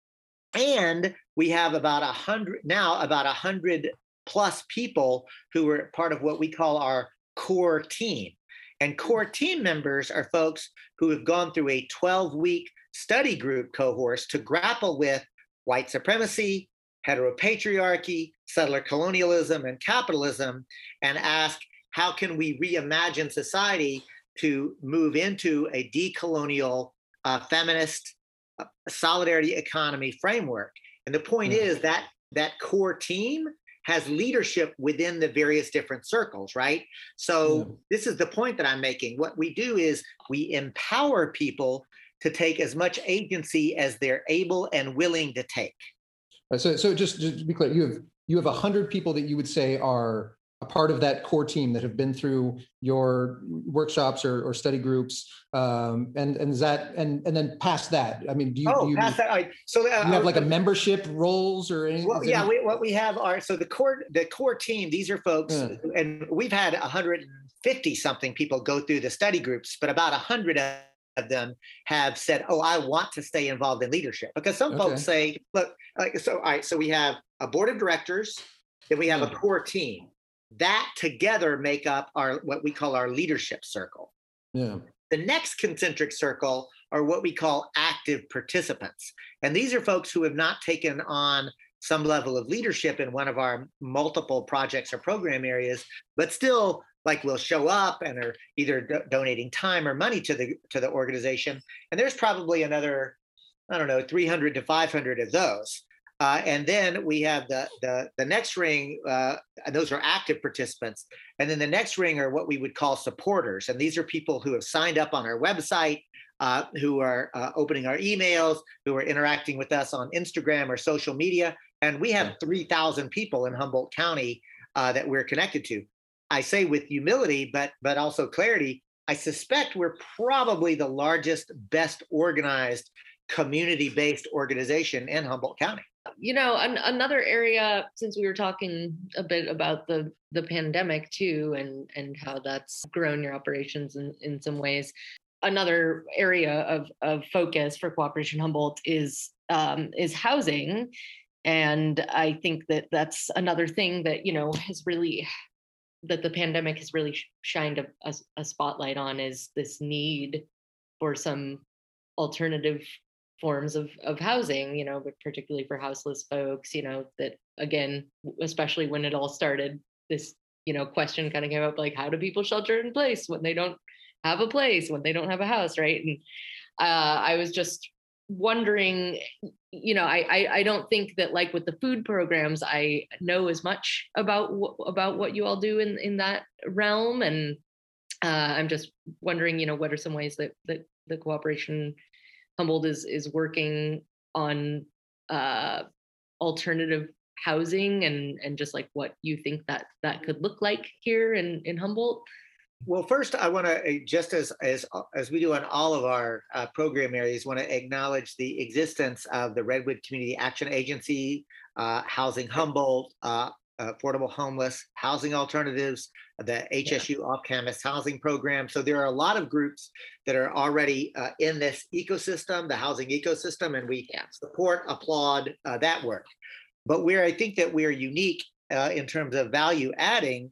And we have about a hundred now, about a hundred plus people who are part of what we call our core team. And core team members are folks who have gone through a twelve-week study group cohorts to grapple with white supremacy, heteropatriarchy, settler colonialism, and capitalism, and ask, how can we reimagine society to move into a decolonial, uh, feminist, uh, solidarity economy framework? And the point is that that core team has leadership within the various different circles, right? So yeah. This is the point that I'm making. What we do is we empower people to take as much agency as they're able and willing to take. So, so just, just to be clear, you have you have a hundred people that you would say are a part of that core team that have been through your workshops or, or study groups, um, and and is that and and then past that, I mean, do you oh do you, past that? Right. So uh, do you have like a membership roles or anything? Well, yeah, we, what we have are so the core the core team. These are folks, yeah. and we've had one hundred fifty something people go through the study groups, but about one hundred of of them have said, oh, I want to stay involved in leadership. Because some okay. folks say, look, like, so, all right, so we have a board of directors, then we have yeah. a core team. That together make up our, what we call our leadership circle. Yeah. The next concentric circle are what we call active participants. And these are folks who have not taken on some level of leadership in one of our multiple projects or program areas, but still like will show up and are either do- donating time or money to the to the organization. And there's probably another, I don't know, three hundred to five hundred of those. Uh, and then we have the the, the next ring, uh, and those are active participants. And then the next ring are what we would call supporters. And these are people who have signed up on our website, uh, who are uh, opening our emails, who are interacting with us on Instagram or social media. And we have three thousand people in Humboldt County uh, that we're connected to. I say with humility, but but also clarity, I suspect we're probably the largest, best organized, community-based organization in Humboldt County. You know, an, another area, since we were talking a bit about the the pandemic too, and and how that's grown your operations in, in some ways, another area of of focus for Cooperation Humboldt is um, is housing. And I think that that's another thing that, you know, has really, that the pandemic has really shined a, a, a spotlight on, is this need for some alternative forms of, of housing, you know, but particularly for houseless folks, you know, that again, especially when it all started, this, you know, question kind of came up, like, how do people shelter in place when they don't have a place, when they don't have a house, right? And uh, I was just wondering, you know, I, I I don't think that, like with the food programs, I know as much about w- about what you all do in in that realm, and uh, I'm just wondering, you know, what are some ways that that the Cooperation Humboldt is is working on uh, alternative housing, and and just like what you think that that could look like here in in Humboldt. Well, first, I want to, just as as as we do on all of our uh, program areas, want to acknowledge the existence of the Redwood Community Action Agency, uh, Housing Humboldt, uh, Affordable Homeless Housing Alternatives, the H S U yeah. Off-Campus Housing Program. So there are a lot of groups that are already uh, in this ecosystem, the housing ecosystem, and we yeah. support, applaud uh, that work. But where I think that we're unique uh, in terms of value adding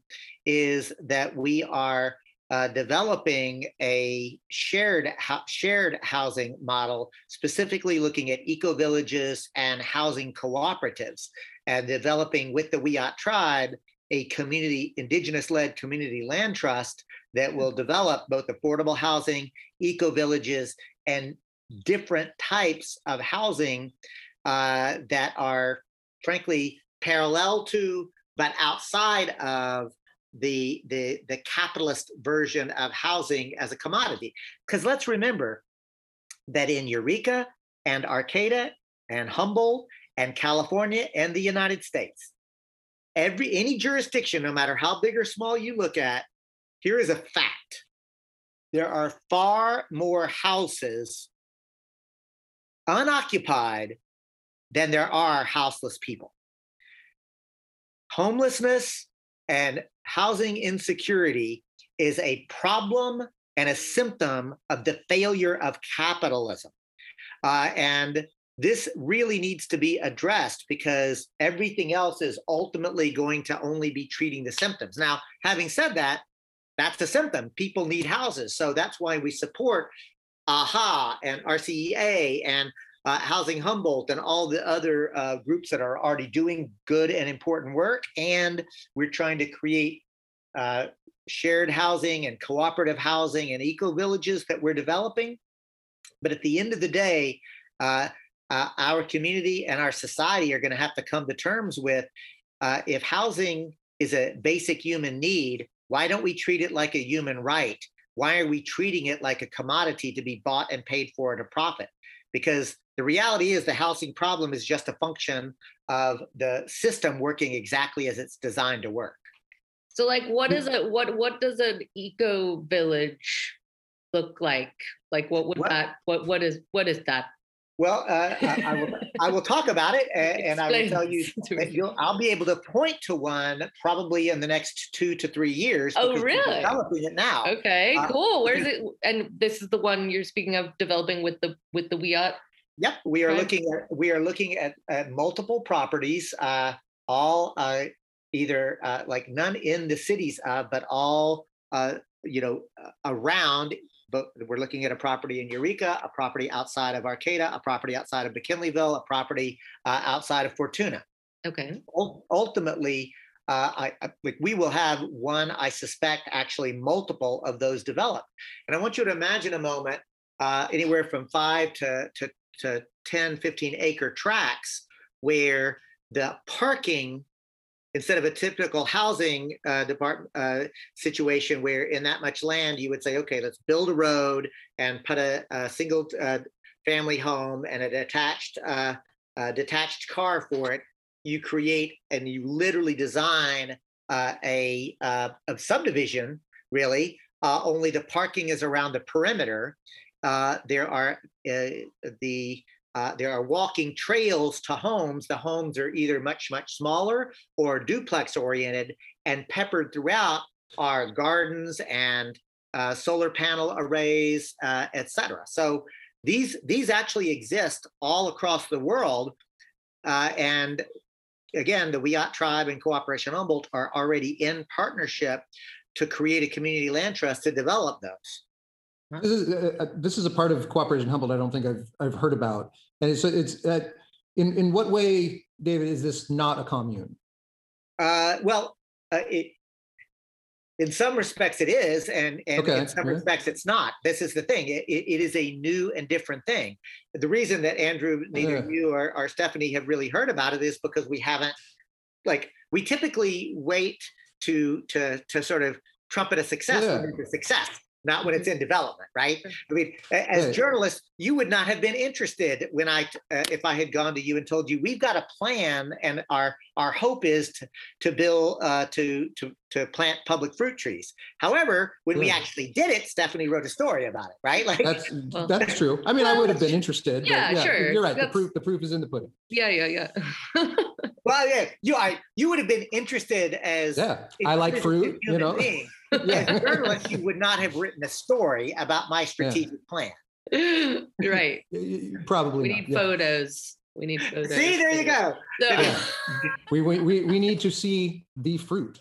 is that we are uh, developing a shared ho- shared housing model, specifically looking at eco-villages and housing cooperatives, and developing with the Wiyot tribe a community, indigenous-led community land trust that will develop both affordable housing, eco-villages, and different types of housing uh, that are, frankly, parallel to, but outside of the, the, the capitalist version of housing as a commodity. Because let's remember that in Eureka and Arcata and Humboldt and California and the United States, every any jurisdiction, no matter how big or small you look at, here is a fact. There are far more houses unoccupied than there are houseless people. Homelessness and housing insecurity is a problem and a symptom of the failure of capitalism. Uh, and this really needs to be addressed because everything else is ultimately going to only be treating the symptoms. Now, having said that, that's a symptom. People need houses. So that's why we support AHA and R C E A and uh, Housing Humboldt and all the other uh, groups that are already doing good and important work. And we're trying to create uh, shared housing and cooperative housing and eco villages that we're developing. But at the end of the day, uh, uh, our community and our society are going to have to come to terms with uh, if housing is a basic human need, why don't we treat it like a human right? Why are we treating it like a commodity to be bought and paid for at a profit? Because the reality is the housing problem is just a function of the system working exactly as it's designed to work. So like, what is it? What, what does an eco village look like? Like, what would what? that, what, what is, what is that? Well, uh, I, I, will, I will talk about it, and, and I will tell you that you'll, I'll be able to point to one probably in the next two to three years. Oh, really? We're developing it now. Okay, uh, cool. Where's it? And this is the one you're speaking of developing with the with the Wiyot. Yep, we are okay. looking at we are looking at, at multiple properties, uh, all uh, either uh, like none in the cities, uh, but all uh, you know around. But we're looking at a property in Eureka, a property outside of Arcata, a property outside of McKinleyville, a property uh, outside of Fortuna. Okay. U- ultimately, uh, I, I, like we will have one, I suspect, actually multiple of those developed. And I want you to imagine a moment, uh, anywhere from five to, to, to ten, fifteen acre tracts where the parking, instead of a typical housing uh, department uh, situation where in that much land you would say, okay, let's build a road and put a, a single uh, family home and a detached uh, uh, detached car for it. You create and you literally design uh, a, uh, a subdivision, really, uh, only the parking is around the perimeter. Uh, there are uh, the Uh, there are walking trails to homes. The homes are either much, much smaller or duplex oriented, and peppered throughout are gardens and uh, solar panel arrays, uh, et cetera. So these, these actually exist all across the world. Uh, and again, the Wiyot tribe and Cooperation Humboldt are already in partnership to create a community land trust to develop those. This is, uh, this is a part of Cooperation Humboldt I don't think I've I've heard about. And so it's, it's uh, in in what way, David, is this not a commune? Uh, well, uh, it, in some respects it is, and, and okay. in some yeah. respects it's not. This is the thing. It, it is a new and different thing. The reason that Andrew, neither yeah. you or, or Stephanie have really heard about it is because we haven't, like, we typically wait to to to sort of trumpet a success yeah. when it's a success. Not when it's in development, right? I mean, as yeah. journalists, you would not have been interested when I, uh, if I had gone to you and told you we've got a plan, and our our hope is to to build uh, to to to plant public fruit trees. However, when yeah. we actually did it, Stephanie wrote a story about it, right? Like that's that's true. I mean, I would have been interested. Yeah, yeah sure. You're right. That's... The proof the proof is in the pudding. Yeah, yeah, yeah. Well, yeah, you I you would have been interested as yeah. I like fruit, you know. Being. Yeah. As a journalist, you would not have written a story about my strategic yeah. plan. Right. Probably. We not. need yeah. photos. We need photos. See, there you go. So, yeah. we, we we we need to see the fruit.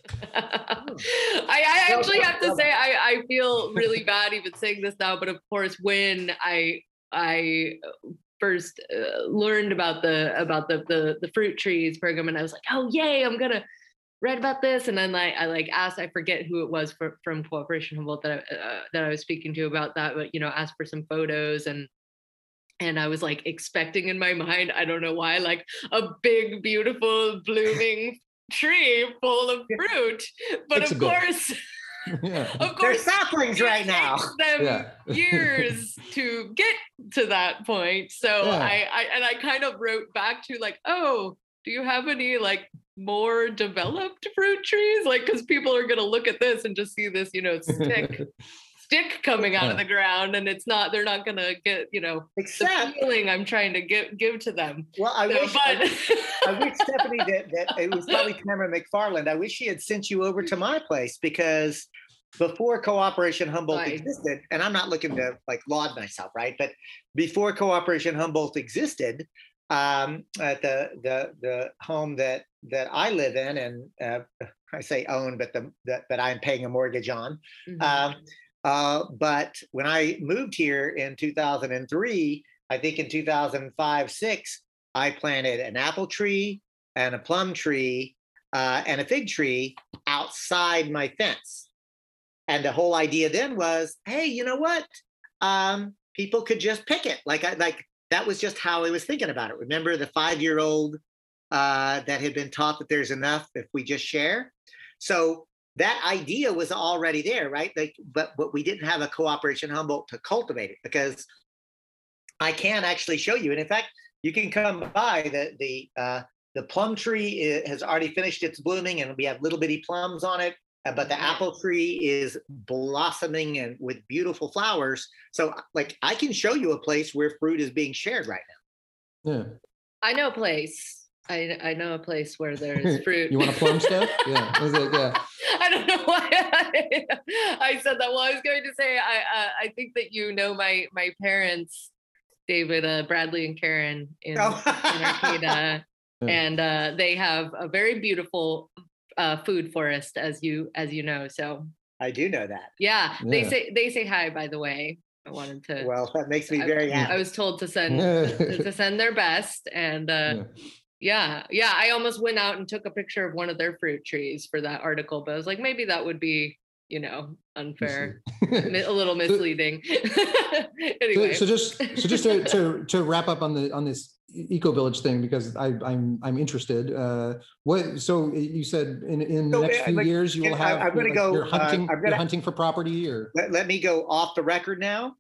I, I actually have to say I, I feel really bad even saying this now, but of course when I I first uh, learned about the about the, the the fruit trees program, and I was like, oh yay, I'm gonna read about this, and then like I like asked, I forget who it was for, from Cooperation Humboldt that I, uh, that I was speaking to about that, but you know, asked for some photos, and and I was like expecting in my mind, I don't know why, like a big, beautiful, blooming tree full of fruit, but it's of course, yeah. of course, they're saplings right now. Them yeah. years to get to that point. So yeah. I, I and I kind of wrote back to like, oh, do you have any like more developed fruit trees? Like, because people are going to look at this and just see this, you know, stick stick coming out of the ground, and it's not, they're not going to get, you know, Except, the feeling I'm trying to give give to them. Well, I so, wish, but... I, I wish Stephanie that, that it was probably Tamara McFarland. I wish she had sent you over to my place, because before Cooperation Humboldt Right. existed, and I'm not looking to like laud myself, right? But before Cooperation Humboldt existed, um, at the the the home that that I live in, and uh, I say own, but the that, that I'm paying a mortgage on. Mhm. Um, uh, but when I moved here in two thousand three, I think in two thousand five, six, I planted an apple tree and a plum tree uh, and a fig tree outside my fence. And the whole idea then was, hey, you know what? Um, people could just pick it. Like, I, like that was just how I was thinking about it. Remember the five-year-old uh, that had been taught that there's enough if we just share? So that idea was already there, right? Like, but but we didn't have a Cooperation Humboldt to cultivate it, because I can actually show you. And in fact, you can come by the the uh, the plum tree has already finished its blooming, and we have little bitty plums on it. Uh, but the Nice. apple tree is blossoming and with beautiful flowers. So, like, I can show you a place where fruit is being shared right now. Yeah. I know a place. I I know a place where there's fruit. You want a plum stuff? Yeah. Is it, yeah. I don't know why I, I said that. Well, I was going to say I uh, I think that you know my my parents, David, uh, Bradley and Karen in, Oh. in Arcata, Yeah. and uh, they have a very beautiful uh, food forest, as you as you know. So I do know that. yeah, they Yeah. say they say hi. By the way, I wanted to. Well, that makes me I- very I, happy. was told to send to, to send their best, and uh, Yeah. yeah, yeah. I almost went out and took a picture of one of their fruit trees for that article, but I was like, maybe that would be, you know, unfair, mi- a little misleading. Anyway, So, so just so just to, to to wrap up on the on this eco village thing, because I I'm I'm interested. Uh, what so you said in in the So, next uh, few like, years you will I- have I'm gonna like, go, you're uh, hunting I'm you're gonna- hunting for property, or Let, let me go off the record now.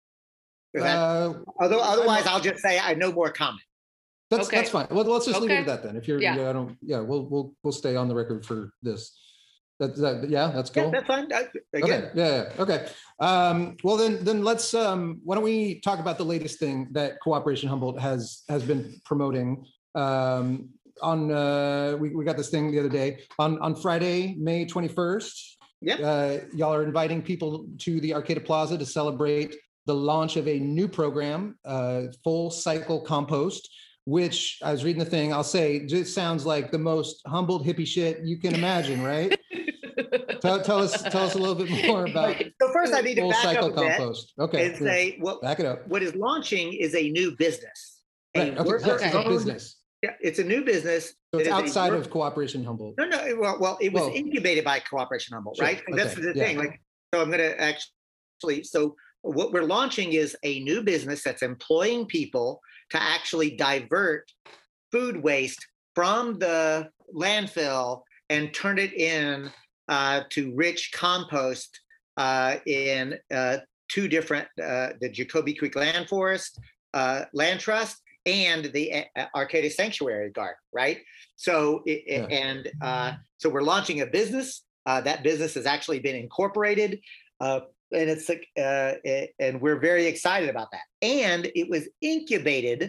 Is that- uh, although otherwise, I'll just say I no more comment. that's Okay. that's fine. Well, let's just leave it Okay. at that then. If you're Yeah. yeah, I don't yeah we'll we'll we'll stay on the record for this. That, that yeah that's cool. Yeah, that's fine. I- Again, Okay. Yeah, yeah. Okay. Um, well, then, then let's. Um, why don't we talk about the latest thing that Cooperation Humboldt has has been promoting? Um, on uh, we we got this thing the other day on on Friday, May twenty-first. Yep. Uh, y'all are inviting people to the Arcata Plaza to celebrate the launch of a new program, uh, Full Cycle Compost. Which I was reading the thing. I'll say, just sounds like the most Humboldt hippie shit you can imagine, right? Tell, tell us tell us a little bit more about so first I need to full back cycle up a bit compost. Okay, and yeah. say what Back it up. what is launching is a new business. A Right. Okay. Yes, it's a worker-owned- business. Yeah, it's a new business. So it's that is a outside work- of Cooperation Humboldt. No, no. Well, well, it was Well- incubated by Cooperation Humboldt, Sure, right? And that's okay, the yeah. thing. Like, so I'm going to actually. So what we're launching is a new business that's employing people to actually divert food waste from the landfill and turn it in uh, to rich compost uh, in uh, two different, uh, the Jacoby Creek Land Forest, uh, Land Trust, and the uh, Arcata Sanctuary Garden, right? So, it, Yeah. and uh, so we're launching a business. Uh, that business has actually been incorporated. Uh, and it's uh, it, and we're very excited about that. And it was incubated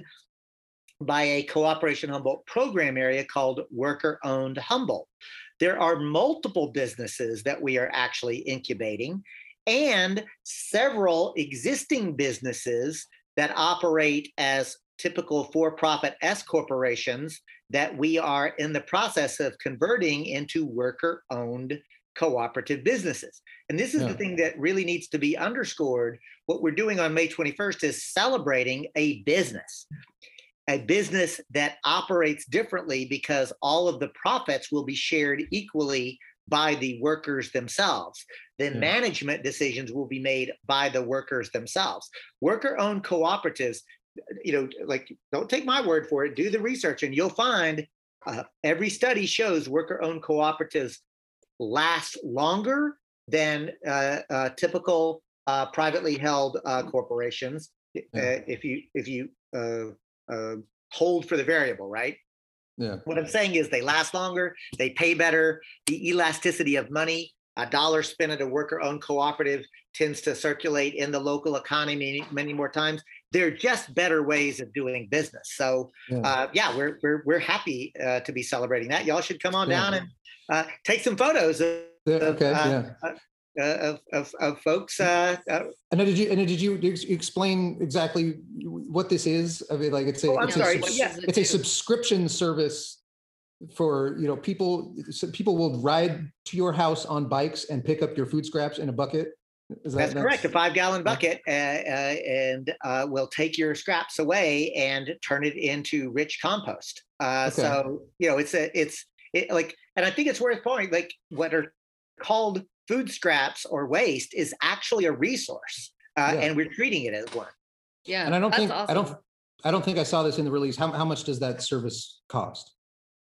by a Cooperation Humboldt program area called Worker Owned Humboldt. There are multiple businesses that we are actually incubating, and several existing businesses that operate as typical for-profit S corporations that we are in the process of converting into worker-owned cooperative businesses. And this is Yeah. the thing that really needs to be underscored. What we're doing on May twenty-first is celebrating a business, a business that operates differently because all of the profits will be shared equally by the workers themselves. The Yeah. management decisions will be made by the workers themselves. Worker-owned cooperatives, you know, like, don't take my word for it, do the research, and you'll find uh, every study shows worker-owned cooperatives last longer than uh, uh, typical uh, privately held uh, corporations. Yeah. Uh, if you if you uh, uh, hold for the variable, right? Yeah. What I'm saying is they last longer, they pay better. The elasticity of money, a dollar spent at a worker-owned cooperative tends to circulate in the local economy many more times. They're just better ways of doing business. So Yeah. uh, yeah, we're we're we're happy uh, to be celebrating that. Y'all should come on Yeah. down and uh, take some photos of, Yeah, of, okay. uh, Yeah. uh, uh, of, of of folks. Uh, uh, and then did you and then did you, did you explain exactly what this is? I mean, like it's a oh, I'm it's sorry. a subs- Yeah, it's a subscription service for, you know, people. So people will ride to your house on bikes and pick up your food scraps in a bucket. Is that, that's, that's correct. A five gallon bucket, uh, uh, and uh, will take your scraps away and turn it into rich compost. Uh, Okay. So you know, it's a it's it, like, and I think it's worth pointing, like what are called food scraps or waste is actually a resource, uh, Yeah. and we're treating it as one. Yeah. And I don't that's think awesome. I don't I don't think I saw this in the release. How how much does that service cost?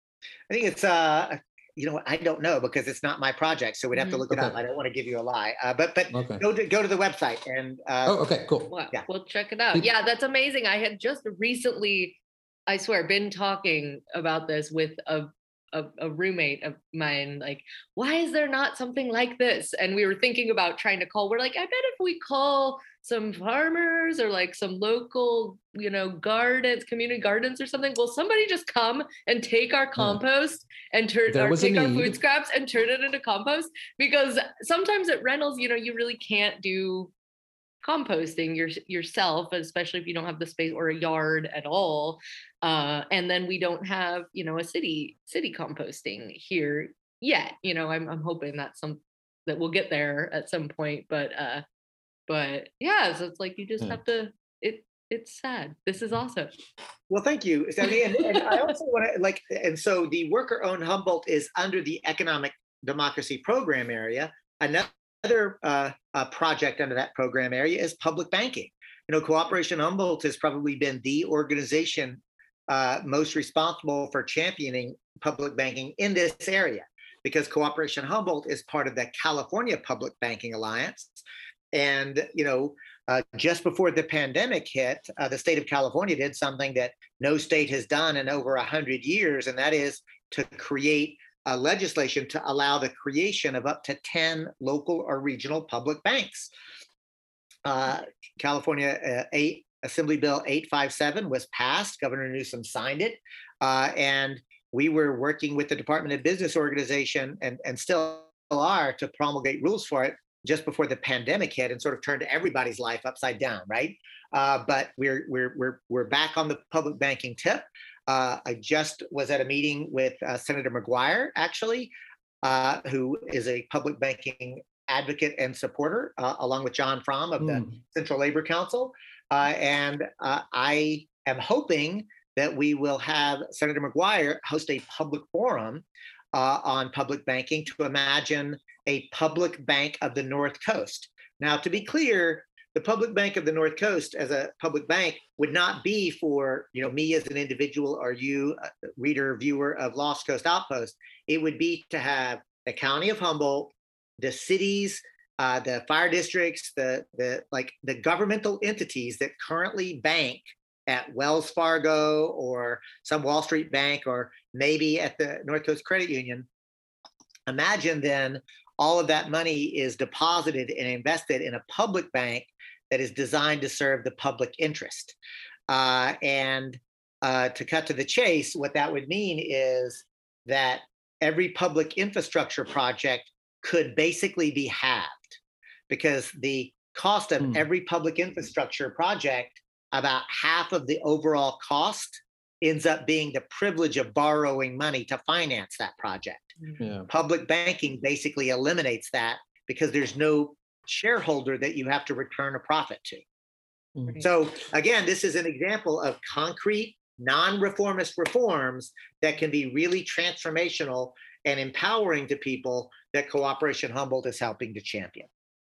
I think it's uh you know, I don't know because it's not my project, so we'd have to Mhm. look it Okay. up. I don't want to give you a lie, uh, but but Okay. go to go to the website and uh, Oh, okay, cool. Well, Yeah. we'll check it out. Did- Yeah, that's amazing. I had just recently, I swear, been talking about this with a, a a roommate of mine. Like, why is there not something like this? And we were thinking about trying to call. We're like, I bet if we call some farmers or like some local, you know, gardens, community gardens or something, will somebody just come and take our compost and turn There or was a take our need. food scraps and turn it into compost? Because sometimes at rentals, you know, you really can't do composting your, yourself, especially if you don't have the space or a yard at all. Uh, and then we don't have, you know, a city city composting here yet. You know, I'm I'm hoping that some that we'll get there at some point. But uh, but yeah, so it's like you just Yeah. have to. It it's sad. This is awesome. well, thank you, Stephanie. And, and I also want to like, and so the worker-owned Humboldt is under the Economic Democracy Program area. Another uh, uh, project under that program area is public banking. You know, Cooperation Humboldt has probably been the organization uh, most responsible for championing public banking in this area, because Cooperation Humboldt is part of the California Public Banking Alliance. And, you know, uh, just before the pandemic hit, uh, the state of California did something that no state has done in over one hundred years, and that is to create uh, legislation to allow the creation of up to ten local or regional public banks. Uh, California uh, eight, Assembly Bill eight fifty-seven was passed. Governor Newsom signed it. Uh, and we were working with the Department of Business Organization and, and still are to promulgate rules for it just before the pandemic hit and sort of turned everybody's life upside down, right? Uh, but we're, we're, we're, we're back on the public banking tip. Uh, I just was at a meeting with uh, Senator McGuire, actually, uh, who is a public banking advocate and supporter, uh, along with John Fromm of the Mm. Central Labor Council. Uh, and uh, I am hoping that we will have Senator McGuire host a public forum uh, on public banking to imagine a public bank of the North Coast. Now, to be clear, the Public Bank of the North Coast as a public bank would not be for, you know, me as an individual or you, a reader, viewer of Lost Coast Outpost. It would be to have the county of Humboldt, the cities, uh, the fire districts, the the like the governmental entities that currently bank at Wells Fargo or some Wall Street bank or maybe at the North Coast Credit Union. Imagine then all of that money is deposited and invested in a public bank that is designed to serve the public interest. Uh, and uh, to cut to the chase, what that would mean is that every public infrastructure project could basically be halved, because the cost of Hmm. every public infrastructure project, about half of the overall cost, ends up being the privilege of borrowing money to finance that project. Yeah. Public banking basically eliminates that because there's no shareholder that you have to return a profit to. Mhm. So again, this is an example of concrete, non-reformist reforms that can be really transformational and empowering to people that Cooperation Humboldt is helping to champion.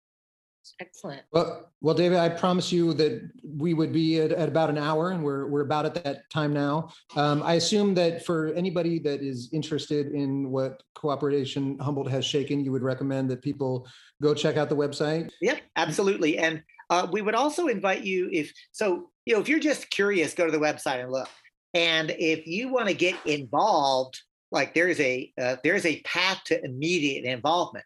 Excellent. Well, well, David, I promise you that we would be at, at about an hour, and we're we're about at that time now. Um, I assume that for anybody that is interested in what Cooperation Humboldt has shaken, you would recommend that people go check out the website. Yep, absolutely. And uh, we would also invite you, if so, you know, if you're just curious, go to the website and look. And if you want to get involved, like there is a uh, there is a path to immediate involvement.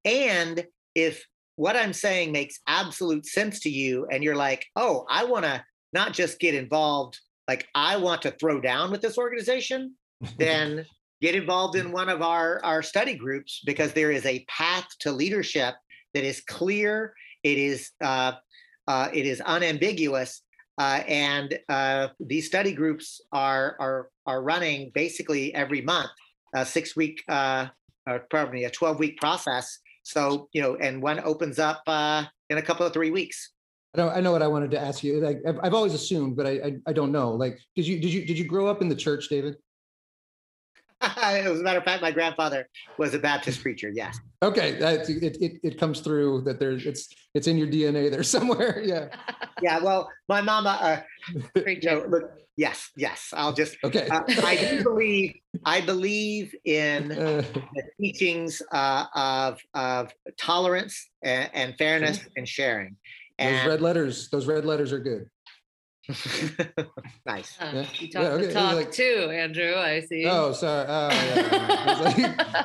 And if what I'm saying makes absolute sense to you, and you're like, oh, I want to not just get involved, like I want to throw down with this organization, then get involved in one of our, our study groups, because there is a path to leadership that is clear. It is uh, uh, it is unambiguous, uh, and uh, these study groups are are are running basically every month, a six week, uh, or probably a twelve week process. So you know, and one opens up uh, in a couple of three weeks. I know, I know what I wanted to ask you. Like, I've, I've always assumed, but I, I, I don't know. Like, did you, did you, did you grow up in the church, David? As a matter of fact, my grandfather was a Baptist preacher. Yes. Okay, that, it, it it comes through that there's it's it's in your D N A there somewhere. Yeah. Yeah. Well, my mama. Uh, you know, look, yes, yes. I'll just. Okay. uh, I do believe. I believe in Uh, the teachings uh, of of tolerance and, and fairness Sure. and sharing. those And red letters, those red letters are good. nice. Uh, Yeah. You talk Yeah, okay, the talk like- too, Andrew. I see. Oh, sorry. Oh, yeah.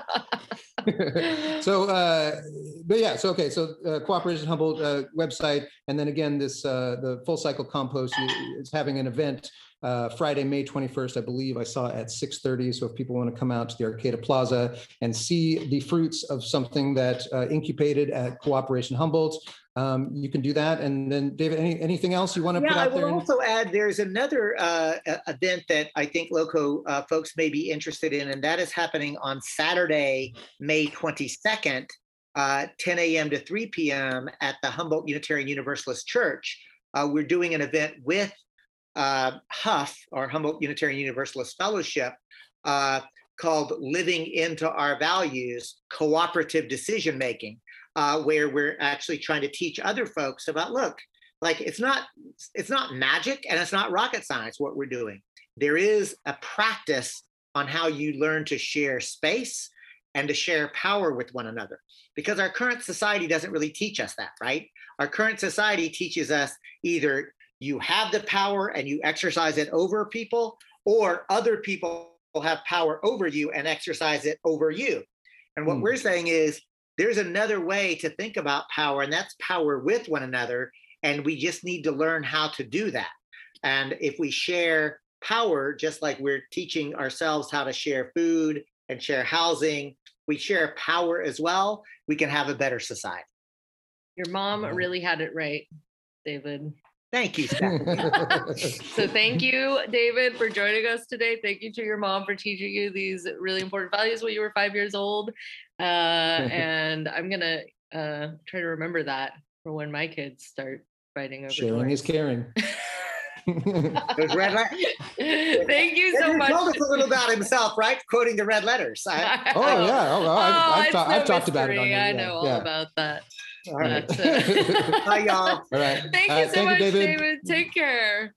So, uh, but yeah, so, okay. So uh, Cooperation Humboldt uh, website. And then again, this, uh, the Full Cycle Compost is having an event uh, Friday, May twenty-first, I believe I saw at six thirty. So if people want to come out to the Arcata Plaza and see the fruits of something that uh, incubated at Cooperation Humboldt, um, you can do that. And then David, any, anything else you want to Yeah, put I out will there? also add there's another uh, e- event that I think Loco uh, folks may be interested in, and that is happening on Saturday, May twenty-second, uh, ten a.m. to three p.m. at the Humboldt Unitarian Universalist Church. Uh, we're doing an event with uh, Huff, or Humboldt Unitarian Universalist Fellowship, uh, called Living into Our Values, Cooperative Decision Making, uh, where we're actually trying to teach other folks about, look, like it's not it's not magic and it's not rocket science what we're doing. There is a practice on how you learn to share space and to share power with one another, because our current society doesn't really teach us that, right? Our current society teaches us either you have the power and you exercise it over people, or other people have power over you and exercise it over you. And what Hmm. we're saying is there's another way to think about power, and that's power with one another. And we just need to learn how to do that. And if we share power, just like we're teaching ourselves how to share food and share housing, we share power as well, we can have a better society. Your mom really had it right, David. Thank you, Stephanie. So thank you, David, for joining us today. Thank you to your mom for teaching you these really important values when you were five years old. Uh, and I'm going to uh, try to remember that for when my kids start fighting over Sharing is doors. caring. Those red letters. Thank you so He much. told us a little about himself, right? Quoting the red letters. I, Oh yeah, oh, well, I've, Oh, I've, it's ta- no I've talked about it on mystery. there. I yeah, know all yeah. about that. all right. But, uh, Bye, y'all. All right. Thank Uh, you so thank much, you, David. David. Take care.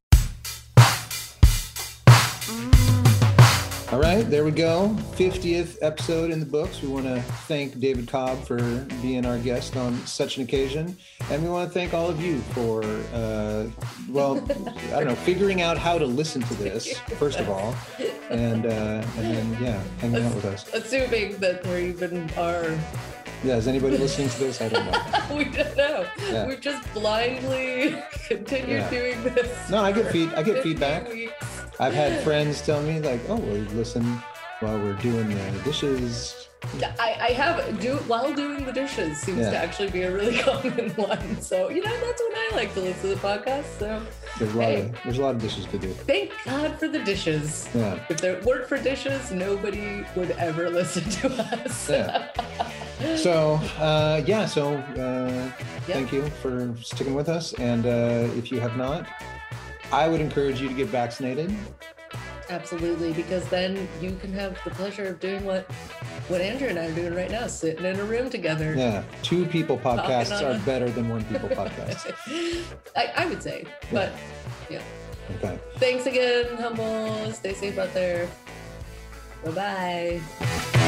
All right, there we go. fiftieth episode in the books. We want to thank David Cobb for being our guest on such an occasion. And we want to thank all of you for, uh, well, I don't know, figuring out how to listen to this, first of all. And, uh, and then, yeah, hanging out with us. Assuming that there even are. Yeah, is anybody listening to this? I don't know. We don't know. Yeah. We've just blindly continued Yeah. doing this. No, I get for feed- I get fifty feedback. weeks. I've had friends tell me like, oh, well, listen while we're doing the dishes. I, I have do while doing the dishes seems Yeah. to actually be a really common one. So you know that's when I like to listen to the podcast. So There's a lot Hey. of there's a lot of dishes to do. thank God for the dishes. Yeah. If there weren't for dishes, nobody would ever listen to us. Yeah. So uh, yeah, so uh, thank you for sticking with us. And uh, if you have not, I would encourage you to get vaccinated. Absolutely, because then you can have the pleasure of doing what what Andrew and I are doing right now, sitting in a room together. Yeah, two people podcasts Talking on are a- better than one people podcast. I, I would say, but yeah. Okay. Thanks again, Humble. Stay safe out there. Bye bye.